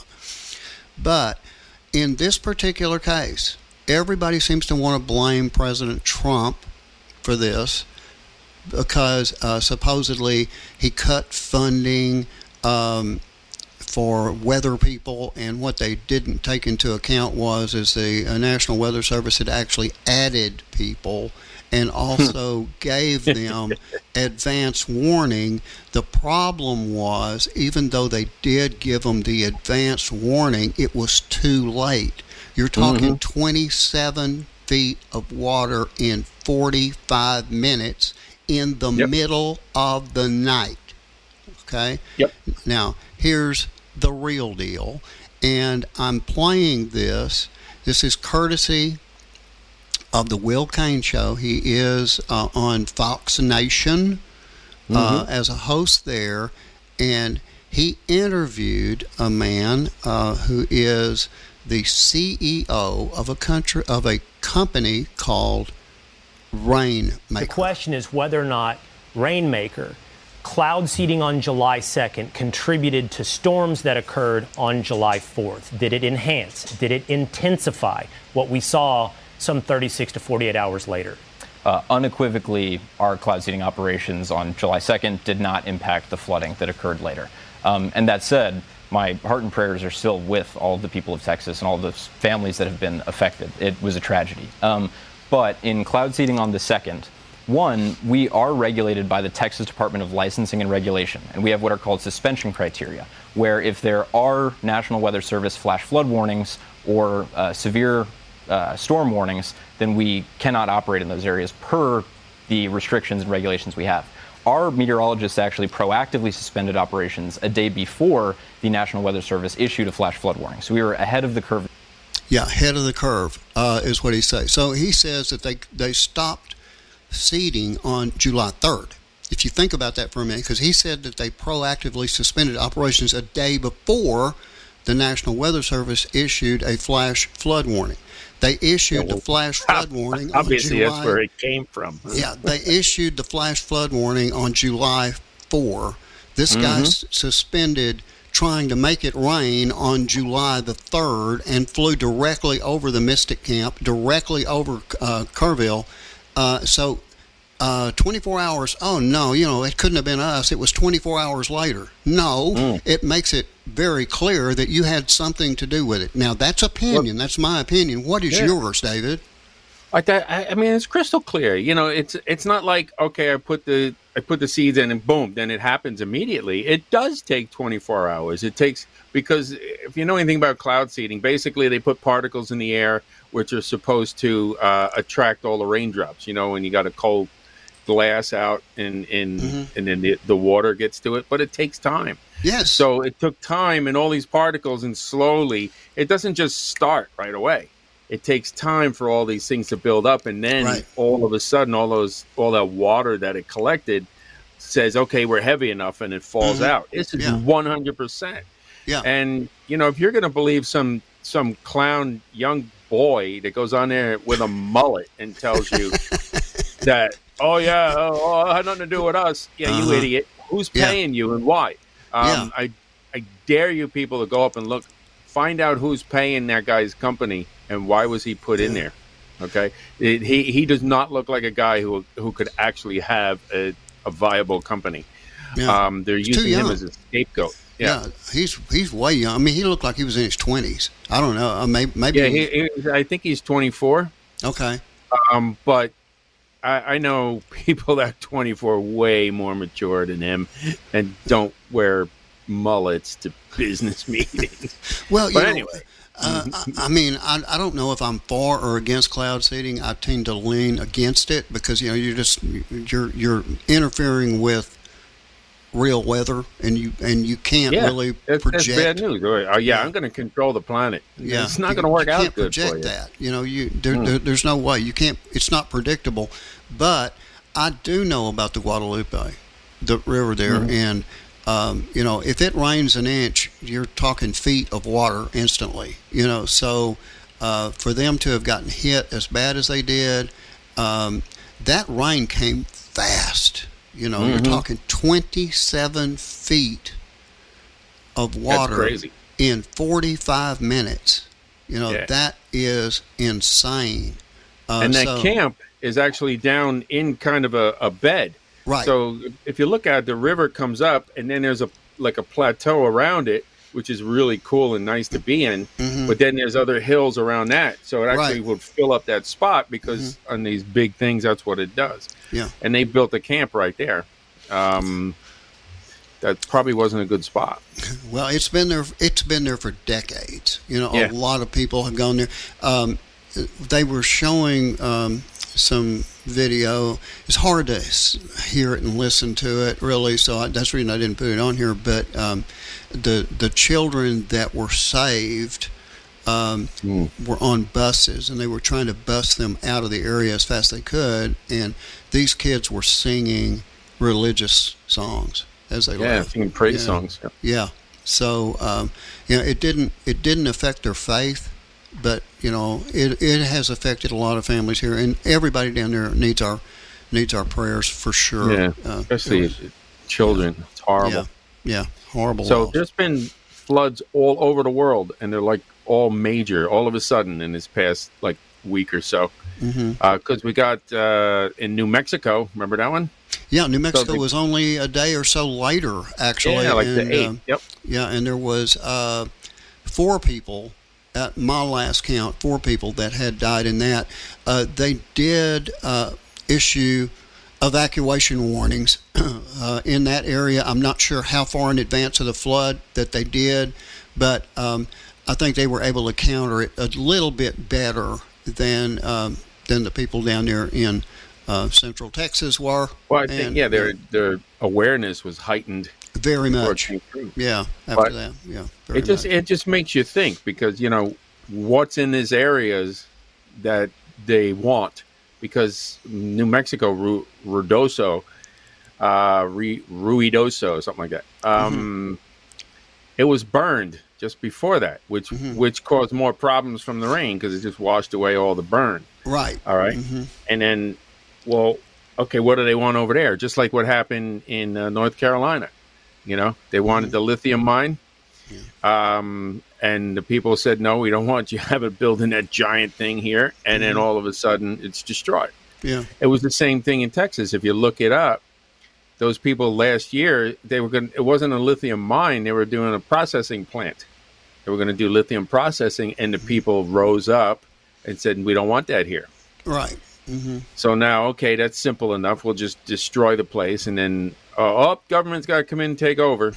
B: But in this particular case, everybody seems to want to blame President Trump for this because uh, supposedly he cut funding um, for weather people, and what they didn't take into account was is the uh, National Weather Service had actually added people and also gave them advance warning. The problem was, even though they did give them the advance warning, it was too late. You're talking mm-hmm. twenty-seven feet of water in forty-five minutes in the yep. middle of the night. Okay?
C: Yep.
B: Now, here's the real deal, and I'm playing this. This is courtesy of the Will Cain Show. He is uh, on Fox Nation uh, mm-hmm. as a host there, and he interviewed a man uh, who is the C E O of a country of a company called Rainmaker.
F: The question is whether or not Rainmaker cloud seeding on July second contributed to storms that occurred on July fourth? Did it enhance? Did it intensify what we saw some thirty-six to forty-eight hours later?
G: Uh, unequivocally, our cloud seeding operations on July second did not impact the flooding that occurred later. Um, and that said, my heart and prayers are still with all of the people of Texas and all the families that have been affected. It was a tragedy. Um, but in cloud seeding on the second, one, we are regulated by the Texas Department of Licensing and Regulation, and we have what are called suspension criteria, where if there are National Weather Service flash flood warnings or uh, severe uh, storm warnings, then we cannot operate in those areas per the restrictions and regulations we have. Our meteorologists actually proactively suspended operations a day before the National Weather Service issued a flash flood warning. So we were ahead of the curve.
B: Yeah, ahead of the curve uh, is what he says. So he says that they they stopped seeding on July third. If you think about that for a minute, because he said that they proactively suspended operations a day before the National Weather Service issued a flash flood warning. They issued yeah, well, the flash flood warning on
C: obviously
B: July.
C: That's where it came from.
B: Yeah, they issued the flash flood warning on July fourth. This mm-hmm. guy s- suspended trying to make it rain on July the third and flew directly over the Mystic Camp, directly over uh, Kerrville. Uh, so uh, twenty-four hours, oh no, you know, it couldn't have been us. It was twenty-four hours later. No, mm. It makes it very clear that you had something to do with it. Now, that's opinion. Well, that's my opinion. What is yeah. yours, David?
C: Like that, I, I mean, it's crystal clear. You know, it's it's not like, okay, I put the I put the seeds in and boom, then it happens immediately. It does take twenty-four hours. It takes, because if you know anything about cloud seeding, basically they put particles in the air which are supposed to uh, attract all the raindrops. You know, when you got a cold glass out and and, mm-hmm. and then the, the water gets to it, but it takes time.
B: Yes.
C: So it took time and all these particles, and slowly, it doesn't just start right away. It takes time for all these things to build up, and then right. all of a sudden, all those all that water that it collected says, "Okay, we're heavy enough," and it falls mm-hmm. out. This is one hundred percent.
B: Yeah.
C: And you know, if you're going to believe some some clown young boy that goes on there with a mullet and tells you that, "Oh yeah, oh, oh, it had nothing to do with us," yeah, uh-huh. you idiot. Who's paying yeah. you and why? Um, yeah. I I dare you people to go up and look, find out who's paying that guy's company. And why was he put in there? Okay, it, he he does not look like a guy who who could actually have a, a viable company. Yeah. Um, they're he's using him as a scapegoat. Yeah. yeah,
B: he's he's way young. I mean, he looked like he was in his twenties. I don't know. Uh, maybe maybe.
C: Yeah, he, he, I think he's twenty-four.
B: Okay.
C: Um, but I, I know people that are twenty-four way more mature than him, and don't wear mullets to business meetings.
B: Well,
C: but
B: you
C: anyway.
B: Know, Uh, I, I mean, I, I don't know if I'm for or against cloud seeding. I tend to lean against it because, you know, you're just you're you're interfering with real weather, and you and you can't
C: yeah,
B: really
C: it's,
B: project.
C: It's bad news. Oh, yeah, yeah, I'm going to control the planet.
B: Yeah,
C: it's not
B: going
C: to work
B: you
C: out
B: can't
C: good
B: project
C: for you.
B: That. You know, you there,
C: mm.
B: there, there's no way you can't. It's not predictable. But I do know about the Guadalupe, the river there, mm. and. Um, you know, if it rains an inch, you're talking feet of water instantly. You know, so uh, for them to have gotten hit as bad as they did, um, that rain came fast. You know, mm-hmm. you're talking twenty-seven feet of water in forty-five minutes. You know, yeah. that is insane. Uh,
C: and that
B: so,
C: camp is actually down in kind of a, a bed.
B: Right.
C: So if you look at it, the river comes up, and then there's a like a plateau around it, which is really cool and nice to be in. Mm-hmm. But then there's other hills around that, so it actually right. would fill up that spot because mm-hmm. on these big things, that's what it does.
B: Yeah.
C: And they built a camp right there. Um, that probably wasn't a good spot.
B: Well, it's been there. It's been there for decades. You know,
C: yeah.
B: a lot of people have gone there. Um, they were showing. Um, some video. It's hard to hear it and listen to it, really, so I, that's the reason I didn't put it on here, but um, the the children that were saved um, mm. were on buses, and they were trying to bus them out of the area as fast as they could, and these kids were singing religious songs as they
C: yeah,
B: left.
C: singing praise
B: yeah.
C: songs.
B: Yeah, yeah. So, um, you know, it didn't it didn't affect their faith, but you know, it it has affected a lot of families here, and everybody down there needs our needs our prayers for sure.
C: Yeah,
B: uh,
C: especially
B: was,
C: children.
B: Yeah.
C: It's horrible.
B: Yeah, yeah, horrible.
C: So
B: loss.
C: there's been floods all over the world, and they're like all major all of a sudden in this past like week or so. Because
B: Mm-hmm.
C: uh, we got uh, in New Mexico, remember that one?
B: Yeah, New Mexico
C: they-
B: was only a day or so later, actually.
C: Yeah, like
B: and,
C: the eighth.
B: um,
C: Yep.
B: Yeah, and there was uh, four people at my last count, four people that had died in that. Uh, they did uh, issue evacuation warnings uh, in that area. I'm not sure how far in advance of the flood that they did, but um, I think they were able to counter it a little bit better than um, than the people down there in uh, Central Texas were.
C: Well, I think
B: And,
C: yeah, their
B: uh,
C: their awareness was heightened
B: very
C: before it
B: much.
C: came through.
B: Yeah, after
C: But
B: that, yeah. Very
C: It just
B: much.
C: it just makes you think, because you know what's in these areas that they want, because New Mexico, Ru- Ruidoso, uh, Ru- Ruidoso, something like that. Um, It was burned just before that, which which caused more problems from the rain because it just washed away all the burn.
B: Right.
C: All right? And then, well, okay, what do they want over there? Just like what happened in uh, North Carolina. You know, they wanted the lithium mine. Um, and the people said, no, we don't want you to have it building that giant thing here. And then all of a sudden it's destroyed.
B: Yeah.
C: It was the same thing in Texas. If you look it up, those people last year, they were going. It wasn't a lithium mine. They were doing a processing plant. They were going to do lithium processing, and the people rose up and said, we don't want that here.
B: Right. Mm-hmm.
C: So now, okay, that's simple enough. We'll just destroy the place, and then, uh, oh, government's got to come in and take over.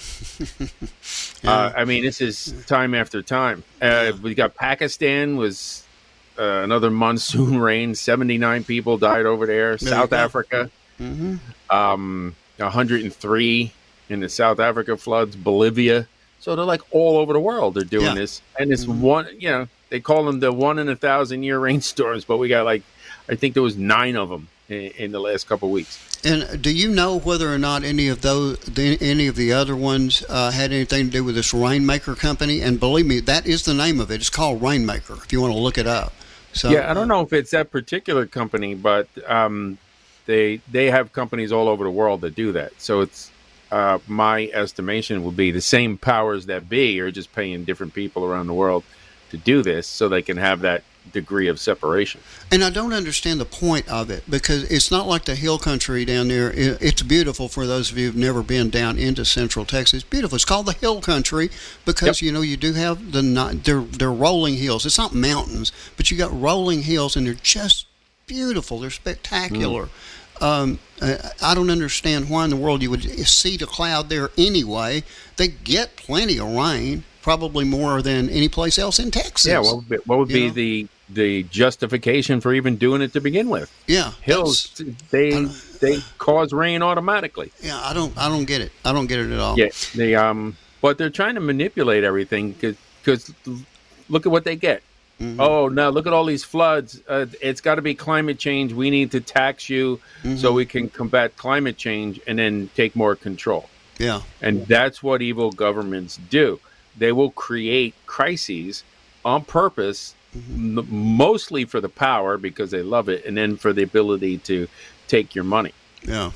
C: uh, I mean, this is time after time. Uh, we got Pakistan was uh, another monsoon rain. seventy-nine people died over there.
B: There
C: South
B: you go.
C: Africa,
B: Mm-hmm.
C: um, one hundred three in the South Africa floods. Bolivia. So they're like all over the world. They're doing
B: Yeah.
C: this, and it's one. You know, they call them the one in a thousand year rainstorms, but we got like, I think there was nine of them in, in the last couple of weeks.
B: And do you know whether or not any of those, the, any of the other ones, uh, had anything to do with this Rainmaker company? And believe me, that is the name of it. It's called Rainmaker. If you want to look it up. So
C: Yeah, I don't know if it's that particular company, but um, they they have companies all over the world that do that. So it's uh, my estimation would be the same powers that be are just paying different people around the world to do this, so they can have that degree of separation.
B: And I don't understand the point of it, because it's not like the hill country down there. It- It's beautiful for those of you who've never been down into Central Texas. It's beautiful. It's called the hill country because,
C: Yep.
B: you know, you do have the, ni- they're, they're rolling hills. It's not mountains, but you got rolling hills, and they're just beautiful. They're spectacular. Um, uh, I don't understand why in the world you would see the cloud there anyway. They get plenty of rain, probably more than any place else in Texas.
C: Yeah, what would be, what would
B: You
C: be
B: know?
C: the the justification for even doing it to begin with?
B: yeah,
C: Hills,
B: that's-
C: they they cause rain automatically.
B: Yeah, I don't, I don't get it. I don't get it at all.
C: Yeah, they um, but they're trying to manipulate everything because look at what they get.
B: Mm-hmm.
C: Oh, now look at all these floods. Uh, it's got to be climate change. We need to tax you
B: Mm-hmm.
C: so we can combat climate change and then take more control.
B: Yeah,
C: And that's what evil governments do. They will create crises on purpose,
B: Mm-hmm.
C: m- mostly for the power because they love it, and then for the ability to take your money.
B: yeah.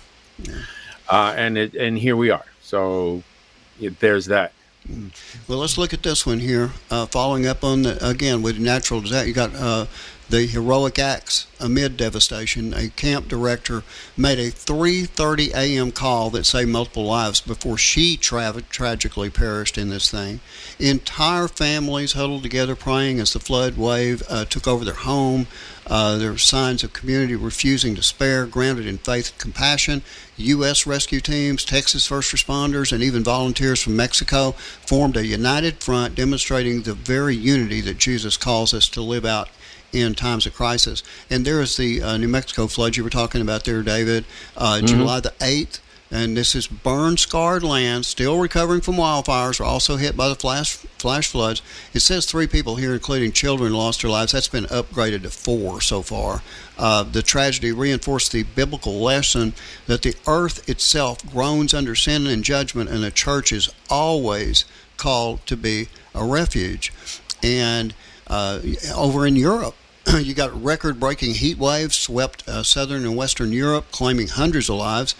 C: Uh, and it, and here we are. So yeah, there's that.
B: Well, let's look at this one here. Uh, following up on the, again with natural disaster, you got uh, the heroic acts amid devastation. A camp director made a three thirty a.m. call that saved multiple lives before she tra- tragically perished in this thing. Entire families huddled together praying as the flood wave uh, took over their home. Uh, there were signs of community refusing to spare, grounded in faith and compassion. U S rescue teams, Texas first responders, and even volunteers from Mexico formed a united front demonstrating the very unity that Jesus calls us to live out in times of crisis. And there is the uh, New Mexico flood you were talking about there, David, uh,
C: Mm-hmm.
B: July the eighth. And this is burn-scarred land, still recovering from wildfires, are also hit by the flash flash floods. It says three people here, including children, lost their lives. That's been upgraded to four so far. Uh, the tragedy reinforced the biblical lesson that the earth itself groans under sin and judgment, and the church is always called to be a refuge. And uh, over in Europe, you got record-breaking heat waves swept uh, southern and western Europe, claiming hundreds of lives.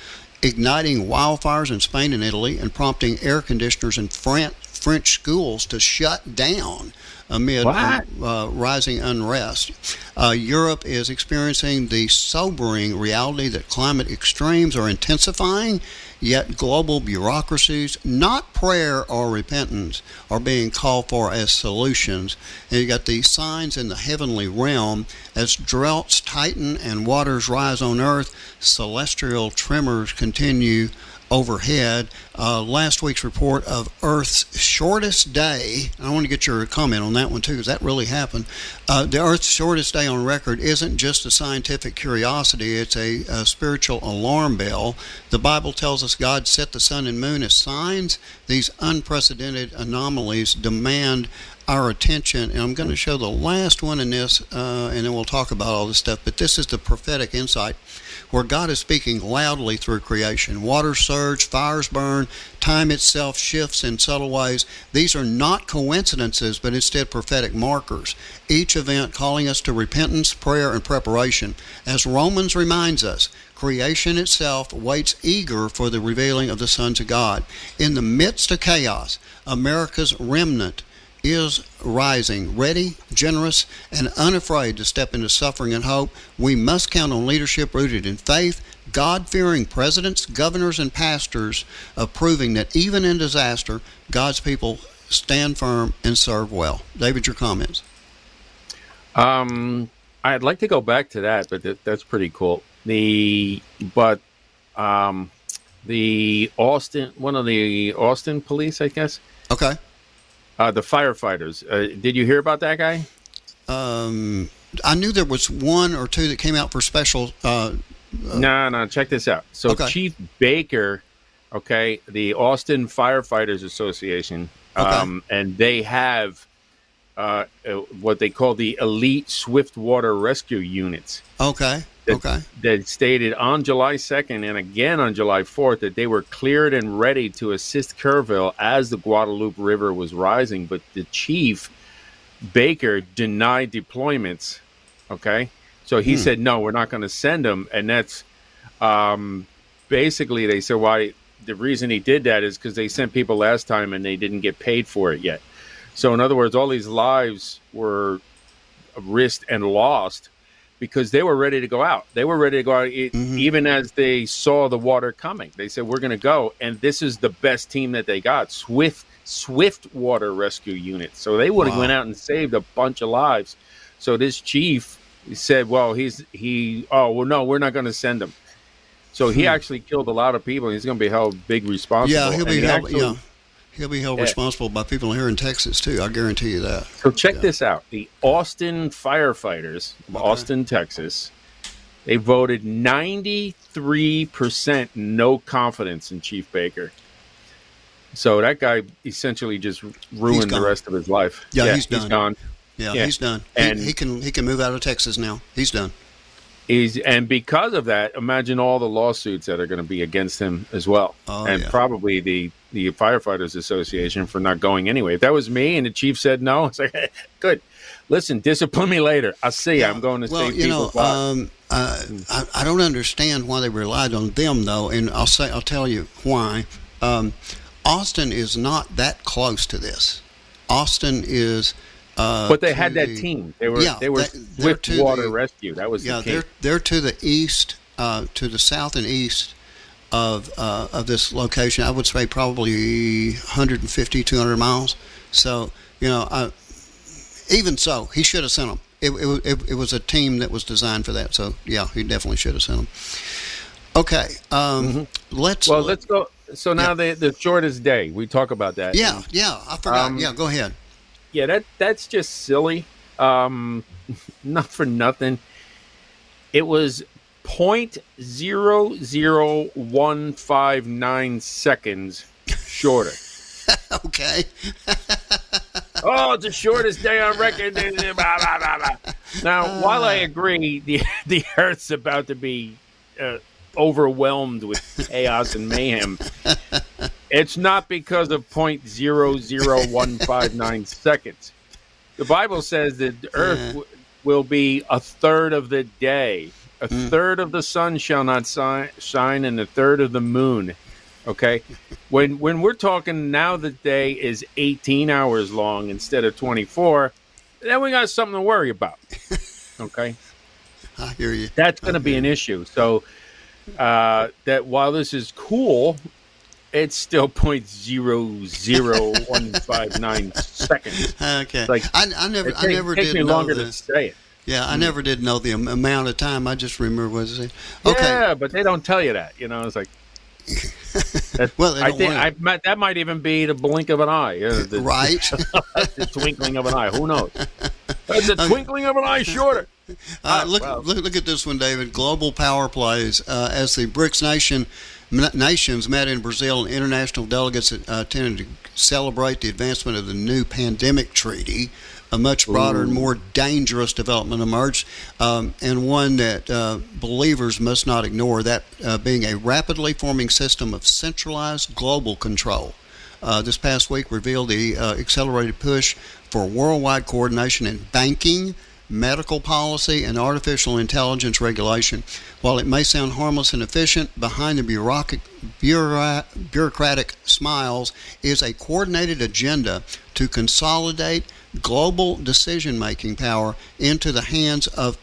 B: igniting wildfires in Spain and Italy and prompting air conditioners in Fran- French schools to shut down amid uh, uh, rising unrest. Uh, Europe is experiencing the sobering reality that climate extremes are intensifying, yet global bureaucracies, not prayer or repentance, are being called for as solutions. And you got these signs in the heavenly realm as droughts tighten and waters rise on earth, celestial tremors continue overhead. Uh, last week's report of Earth's shortest day, I want to get your comment on that one too, because that really happened. Uh, the Earth's shortest day on record isn't just a scientific curiosity, it's a, a spiritual alarm bell. The Bible tells us God set the sun and moon as signs. These unprecedented anomalies demand our attention, and I'm going to show the last one in this, uh, and then we'll talk about all this stuff, but this is the prophetic insight where God is speaking loudly through creation. Waters surge, fires burn, time itself shifts in subtle ways. These are not coincidences, but instead prophetic markers, each event calling us to repentance, prayer, and preparation. As Romans reminds us, creation itself waits eager for the revealing of the sons of God. In the midst of chaos, America's remnant is rising, ready, generous, and unafraid to step into suffering and hope. We must count on leadership rooted in faith, God-fearing presidents, governors, and pastors of proving that even in disaster, God's people stand firm and serve well. David, your comments?
C: Um, I'd like to go back to that, but th- that's pretty cool. The but um, the Austin, one of the Austin police, I guess.
B: Okay.
C: Uh, the firefighters. Uh, did you hear about that guy?
B: Um, I knew there was one or two that came out for special. Uh, uh,
C: no, no. Check this out. So
B: okay.
C: Chief Baker, okay, the Austin Firefighters Association,
B: okay.
C: um, and they have uh, what they call the Elite Swiftwater Rescue Units.
B: Okay.
C: That,
B: okay.
C: That stated on July second and again on July fourth that they were cleared and ready to assist Kerrville as the Guadalupe River was rising. But the chief, Baker, denied deployments. Okay. So he hmm. said, no, we're not going to send them. And that's um, basically they said why the reason he did that is because they sent people last time and they didn't get paid for it yet. So in other words, all these lives were risked and lost because they were ready to go out. They were ready to go out mm-hmm. even as they saw the water coming. They said, we're going to go. And this is the best team that they got, Swift Swiftwater Rescue Unit. So they would have wow. went out and saved a bunch of lives. So this chief said, well, he's he, oh, well, no, we're not going to send him. So he hmm. actually killed a lot of people. He's going to be held big responsible.
B: Yeah, he'll be
C: he
B: held,
C: actually,
B: yeah. He'll be held yeah. responsible by people here in Texas, too. I guarantee you that.
C: So check
B: yeah.
C: this out. The Austin firefighters, okay. Austin, Texas, they voted ninety-three percent no confidence in Chief Baker. So that guy essentially just ruined the rest of his life.
B: Yeah,
C: yeah
B: he's done.
C: He's gone.
B: Yeah,
C: yeah,
B: he's done.
C: And
B: he, he can he can move out of Texas now. He's done.
C: He's, and because of that, imagine all the lawsuits that are going to be against him as well.
B: Oh,
C: and
B: yeah.
C: probably the, the Firefighters Association for not going anyway. If that was me and the chief said no, it's like, hey, good. Listen, discipline me later. I'll see you.
B: Yeah.
C: I'm going to
B: well,
C: save
B: you know,
C: people's lives.
B: Um, uh, I, I don't understand why they relied on them, though, and I'll say I'll tell you why. Um, Austin is not that close to this. Austin is... Uh,
C: but they had that
B: the,
C: team. They were
B: yeah,
C: they were
B: they,
C: Swiftwater
B: the,
C: Rescue. That was
B: yeah.
C: the team.
B: They're they're to the east, uh, to the south and east of uh, of this location. I would say probably one fifty, two hundred miles. So you know, I, even so, he should have sent them. It, it it it was a team that was designed for that. So yeah, he definitely should have sent them. Okay, um, mm-hmm. let's
C: well let's go. So now
B: yeah.
C: the the shortest day. We talk about that.
B: Yeah,
C: and,
B: yeah. I forgot.
C: Um,
B: yeah, go ahead.
C: Yeah, that that's just silly. Um, not for nothing. It was point zero zero one five nine seconds shorter.
B: Okay.
C: Oh, it's the shortest day on record. Blah, blah, blah, blah. Now, uh, while I agree, the the Earth's about to be uh, overwhelmed with chaos and mayhem. It's not because of point zero zero one five nine seconds. The Bible says that the Earth w- will be a third of the day A mm. third of the sun shall not si- shine, and a third of the moon. Okay, when when we're talking now, the day is eighteen hours long instead of twenty-four. Then we got something to worry about. Okay,
B: I hear you.
C: That's going to be an issue. So uh, that while this is cool, it's still point zero zero one five nine seconds.
B: Okay,
C: like
B: I, I never,
C: it
B: I never
C: it takes
B: did
C: me
B: know
C: longer
B: this.
C: to say it.
B: Yeah, I never did know the am- amount of time. I just remember what it said. Okay.
C: Yeah, but they don't tell you that. You know, it's like.
B: well, they
C: I
B: don't
C: think
B: want
C: I might, that might even be the blink of an eye. Uh, the,
B: right.
C: The twinkling of an eye. Who knows? That's the twinkling of an eye shorter.
B: Uh,
C: uh,
B: look,
C: well.
B: look, look at this one, David. Global power plays uh, as the BRICS nation nations met in Brazil, and international delegates uh, attended to celebrate the advancement of the new pandemic treaty. A much broader Ooh. and more dangerous development emerged, um, and one that uh, believers must not ignore, that uh, being a rapidly forming system of centralized global control. Uh, this past week revealed the uh, accelerated push for worldwide coordination in banking, medical policy, and artificial intelligence regulation. While it may sound harmless and efficient, behind the bureaucratic, bureaucrat, bureaucratic smiles is a coordinated agenda to consolidate global decision-making power into the hands of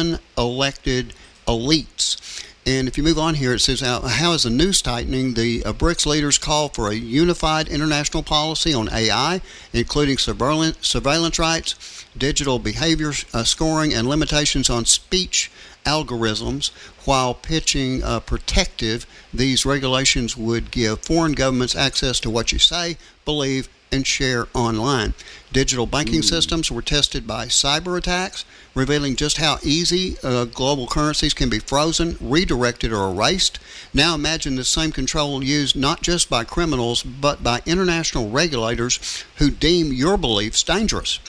B: unelected elites. And if you move on here, it says, how, how is the news tightening? The uh, BRICS leaders call for a unified international policy on A I, including surveillance, surveillance rights, digital behavior uh, scoring, and limitations on speech algorithms. While pitching uh, protective, these regulations would give foreign governments access to what you say, believe, and share online. Digital banking mm. systems were tested by cyber attacks, revealing just how easy uh, global currencies can be frozen, redirected, or erased. Now imagine the same control used not just by criminals, but by international regulators who deem your beliefs dangerous.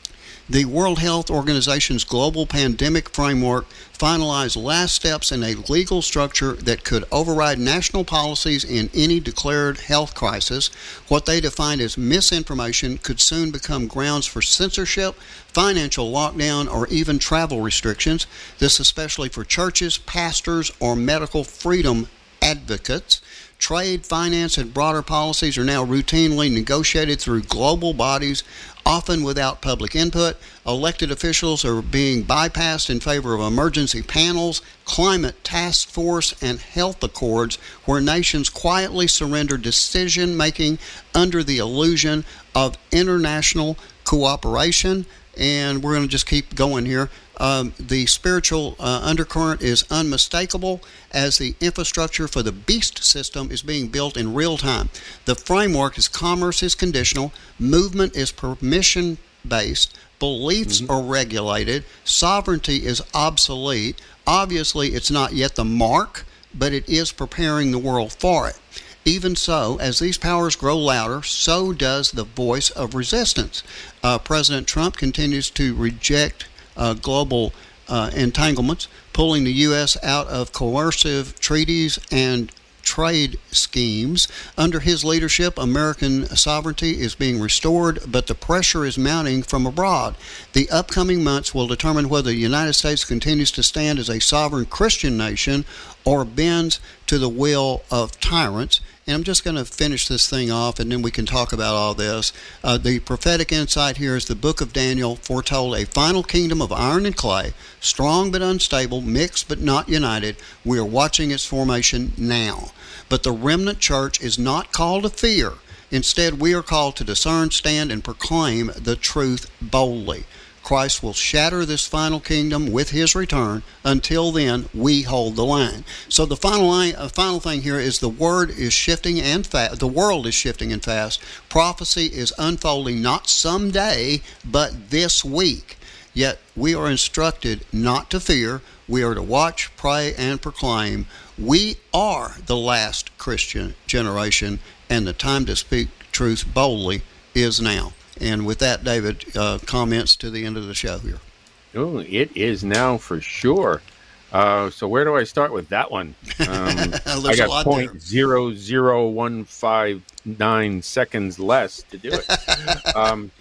B: The World Health Organization's global pandemic framework finalized last steps in a legal structure that could override national policies in any declared health crisis. What they defined as misinformation could soon become grounds for censorship, financial lockdown, or even travel restrictions. This especially for churches, pastors, or medical freedom advocates. Trade, finance, and broader policies are now routinely negotiated through global bodies, often without public input. Elected officials are being bypassed in favor of emergency panels, climate task force, and health accords, where nations quietly surrender decision-making under the illusion of international cooperation. And we're going to just keep going here. Um, the spiritual uh, undercurrent is unmistakable as the infrastructure for the beast system is being built in real time. The framework is commerce is conditional, movement is permission-based, beliefs mm-hmm. are regulated, sovereignty is obsolete. Obviously, it's not yet the mark, but it is preparing the world for it. Even so, as these powers grow louder, so does the voice of resistance. Uh, President Trump continues to reject uh, global uh, entanglements, pulling the U S out of coercive treaties and trade schemes. Under his leadership, American sovereignty is being restored, but the pressure is mounting from abroad. The upcoming months will determine whether the United States continues to stand as a sovereign Christian nation or bends to the will of tyrants. And I'm just going to finish this thing off, and then we can talk about all this. Uh, the prophetic insight here is the book of Daniel foretold a final kingdom of iron and clay, strong but unstable, mixed but not united. We are watching its formation now. But the remnant church is not called to fear. Instead, we are called to discern, stand, and proclaim the truth boldly. Christ will shatter this final kingdom with his return. Until then, we hold the line. So the final line, uh, final thing here is the word is shifting and fast. The world is shifting and fast. Prophecy is unfolding not someday, but this week. Yet we are instructed not to fear. We are to watch, pray, and proclaim. We are the last Christian generation, and the time to speak truth boldly is now. And with that, David, uh, comments to the end of the show here.
C: Oh, it is now for sure. Uh, so where do I start with that one? Um, I got point zero zero one five nine seconds less to do it. um,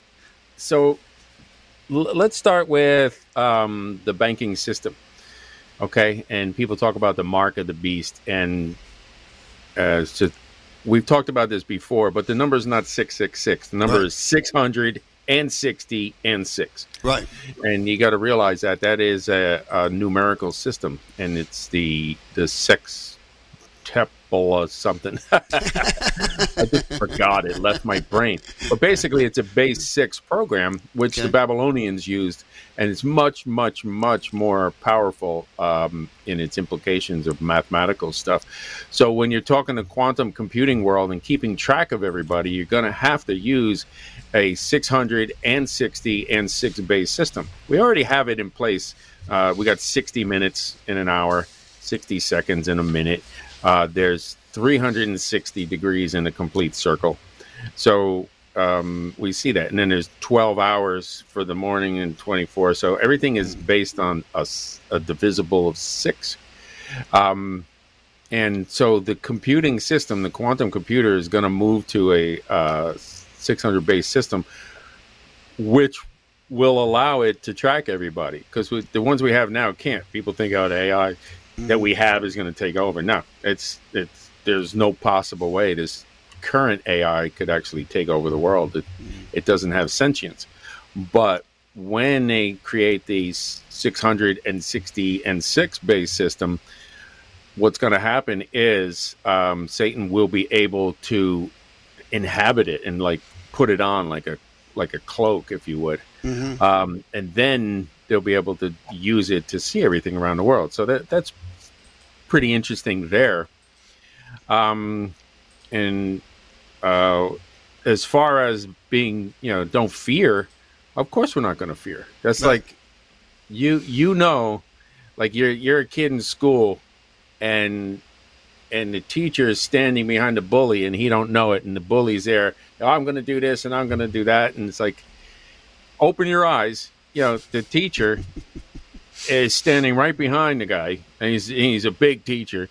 C: so l- let's start with um, the banking system. Okay, and people talk about the mark of the beast, and uh, it's just, we've talked about this before, but the number is not six six six. The number
B: Right.
C: is six hundred sixty and six.
B: Right.
C: And you got to realize that that is a, a numerical system, and it's the the sextuple or something. I just forgot it, left my brain. But basically, it's a base six program, which
B: Okay.
C: the Babylonians used, and it's much, much, much more powerful um, in its implications of mathematical stuff. So when you're talking the quantum computing world and keeping track of everybody, you're going to have to use a six hundred sixty and six base system. We already have it in place. Uh, we got sixty minutes in an hour, sixty seconds in a minute. Uh, there's three hundred sixty degrees in a complete circle. So um, we see that. And then there's twelve hours for the morning and twenty-four. So everything is based on a, s- a divisible of six. Um, and so the computing system, the quantum computer, is going to move to a uh, six hundred base system, which will allow it to track everybody. Because the ones we have now can't. People think, oh, the A I that we have is going to take over. No, it's it's there's no possible way this current A I could actually take over the world. It, it doesn't have sentience. But when they create these six hundred sixty and six base system, what's going to happen is um, Satan will be able to inhabit it and like put it on like a like a cloak, if you would,
B: Mm-hmm.
C: um, and then they'll be able to use it to see everything around the world. So that that's pretty interesting there. Um, and uh, as far as being, you know, don't fear. Of course, we're not going to fear. That's
B: Right.
C: like you you know, like you're you're a kid in school, and and the teacher is standing behind the bully, and he don't know it, and the bully's there. Oh, I'm going to do this, and I'm going to do that, and it's like, open your eyes. You know, the teacher is standing right behind the guy, and he's he's a big teacher,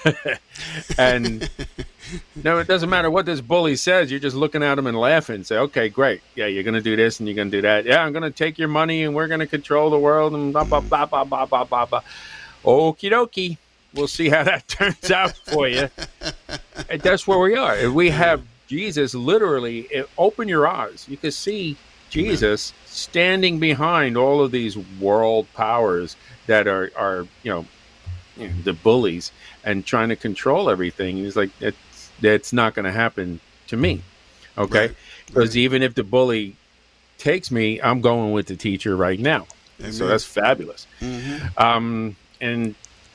C: and no, it doesn't matter what this bully says. You're just looking at him and laughing and say, okay, great. Yeah, you're going to do this and you're going to do that. Yeah, I'm going to take your money and we're going to control the world and blah, blah, blah, blah, blah, blah, blah, blah. Okie dokie. We'll see how that turns out for you. And that's where we are. If we have Jesus literally, it, open your eyes. You can see Jesus standing behind all of these world powers that are, are you know, you know, the bullies and trying to control everything. He's like, that's, that's not going to happen to me. Okay.
B: Right.
C: Because
B: Right.
C: even if the bully takes me, I'm going with the teacher right now.
B: Amen.
C: So that's fabulous.
B: Mhm.
C: Um, and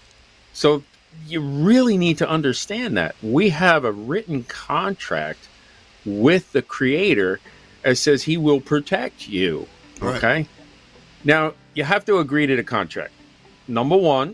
C: so you really need to understand that we have a written contract with the Creator that says he will protect you.
B: Right.
C: Okay. Now you have to agree to the contract. Number one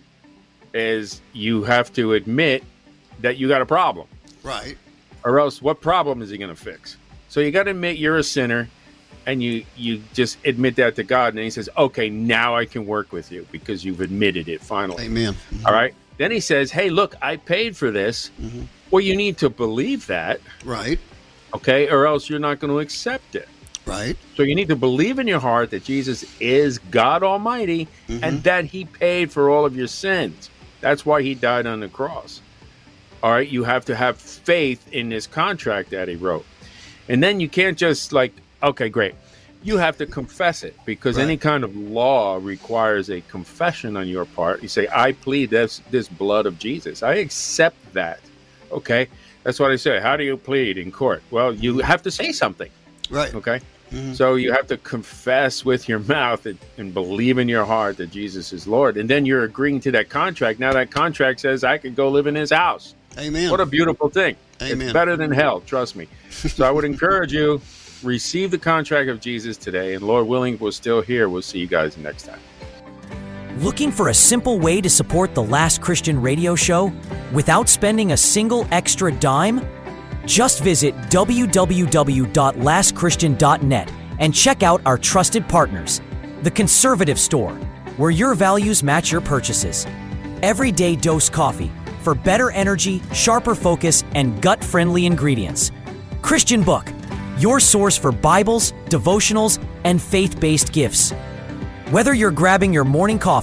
C: is you have to admit that you got a problem,
B: Right.
C: or else what problem is he going to fix? So you got to admit you're a sinner, and you you just admit that to God, and then he says, okay, now I can work with you because you've admitted it finally.
B: Amen.
C: All right. Then he says, hey, look, I paid for this.
B: Mm-hmm.
C: Well, you need to believe that,
B: Right.
C: okay, or else you're not going to accept it.
B: Right.
C: So you need to believe in your heart that Jesus is God Almighty
B: Mm-hmm.
C: and that he paid for all of your sins. That's why he died on the cross. All right. You have to have faith in this contract that he wrote. And then you can't just like, okay, great. You have to confess it, because
B: Right.
C: any kind of law requires a confession on your part. You say, I plead this, this blood of Jesus. I accept that. Okay. That's what I say. How do you plead in court? Well, you have to say something.
B: Right.
C: Okay.
B: Mhm.
C: So you have to confess with your mouth and, and believe in your heart that Jesus is Lord. And then you're agreeing to that contract. Now that contract says I could go live in his house.
B: Amen.
C: What a beautiful thing.
B: Amen.
C: It's better than hell, trust me. So I would encourage you, receive the contract of Jesus today. And Lord willing, we're still here. We'll see you guys next time.
A: Looking for a simple way to support the Last Christian Radio Show without spending a single extra dime? Just visit w w w dot last christian dot net and check out our trusted partners, The Conservative Store, where your values match your purchases. Everyday Dose Coffee, for better energy, sharper focus, and gut-friendly ingredients. Christian Book, your source for Bibles, devotionals, and faith-based gifts. Whether you're grabbing your morning coffee,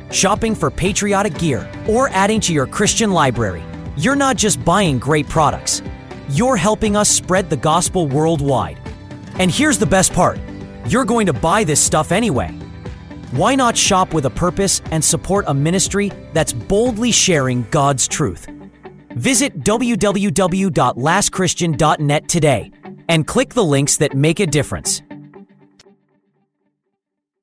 A: shopping for patriotic gear, or adding to your Christian library, you're not just buying great products. You're helping us spread the gospel worldwide. And here's the best part. You're going to buy this stuff anyway. Why not shop with a purpose and support a ministry that's boldly sharing God's truth? Visit w w w dot last christian dot net today and click the links that make a difference.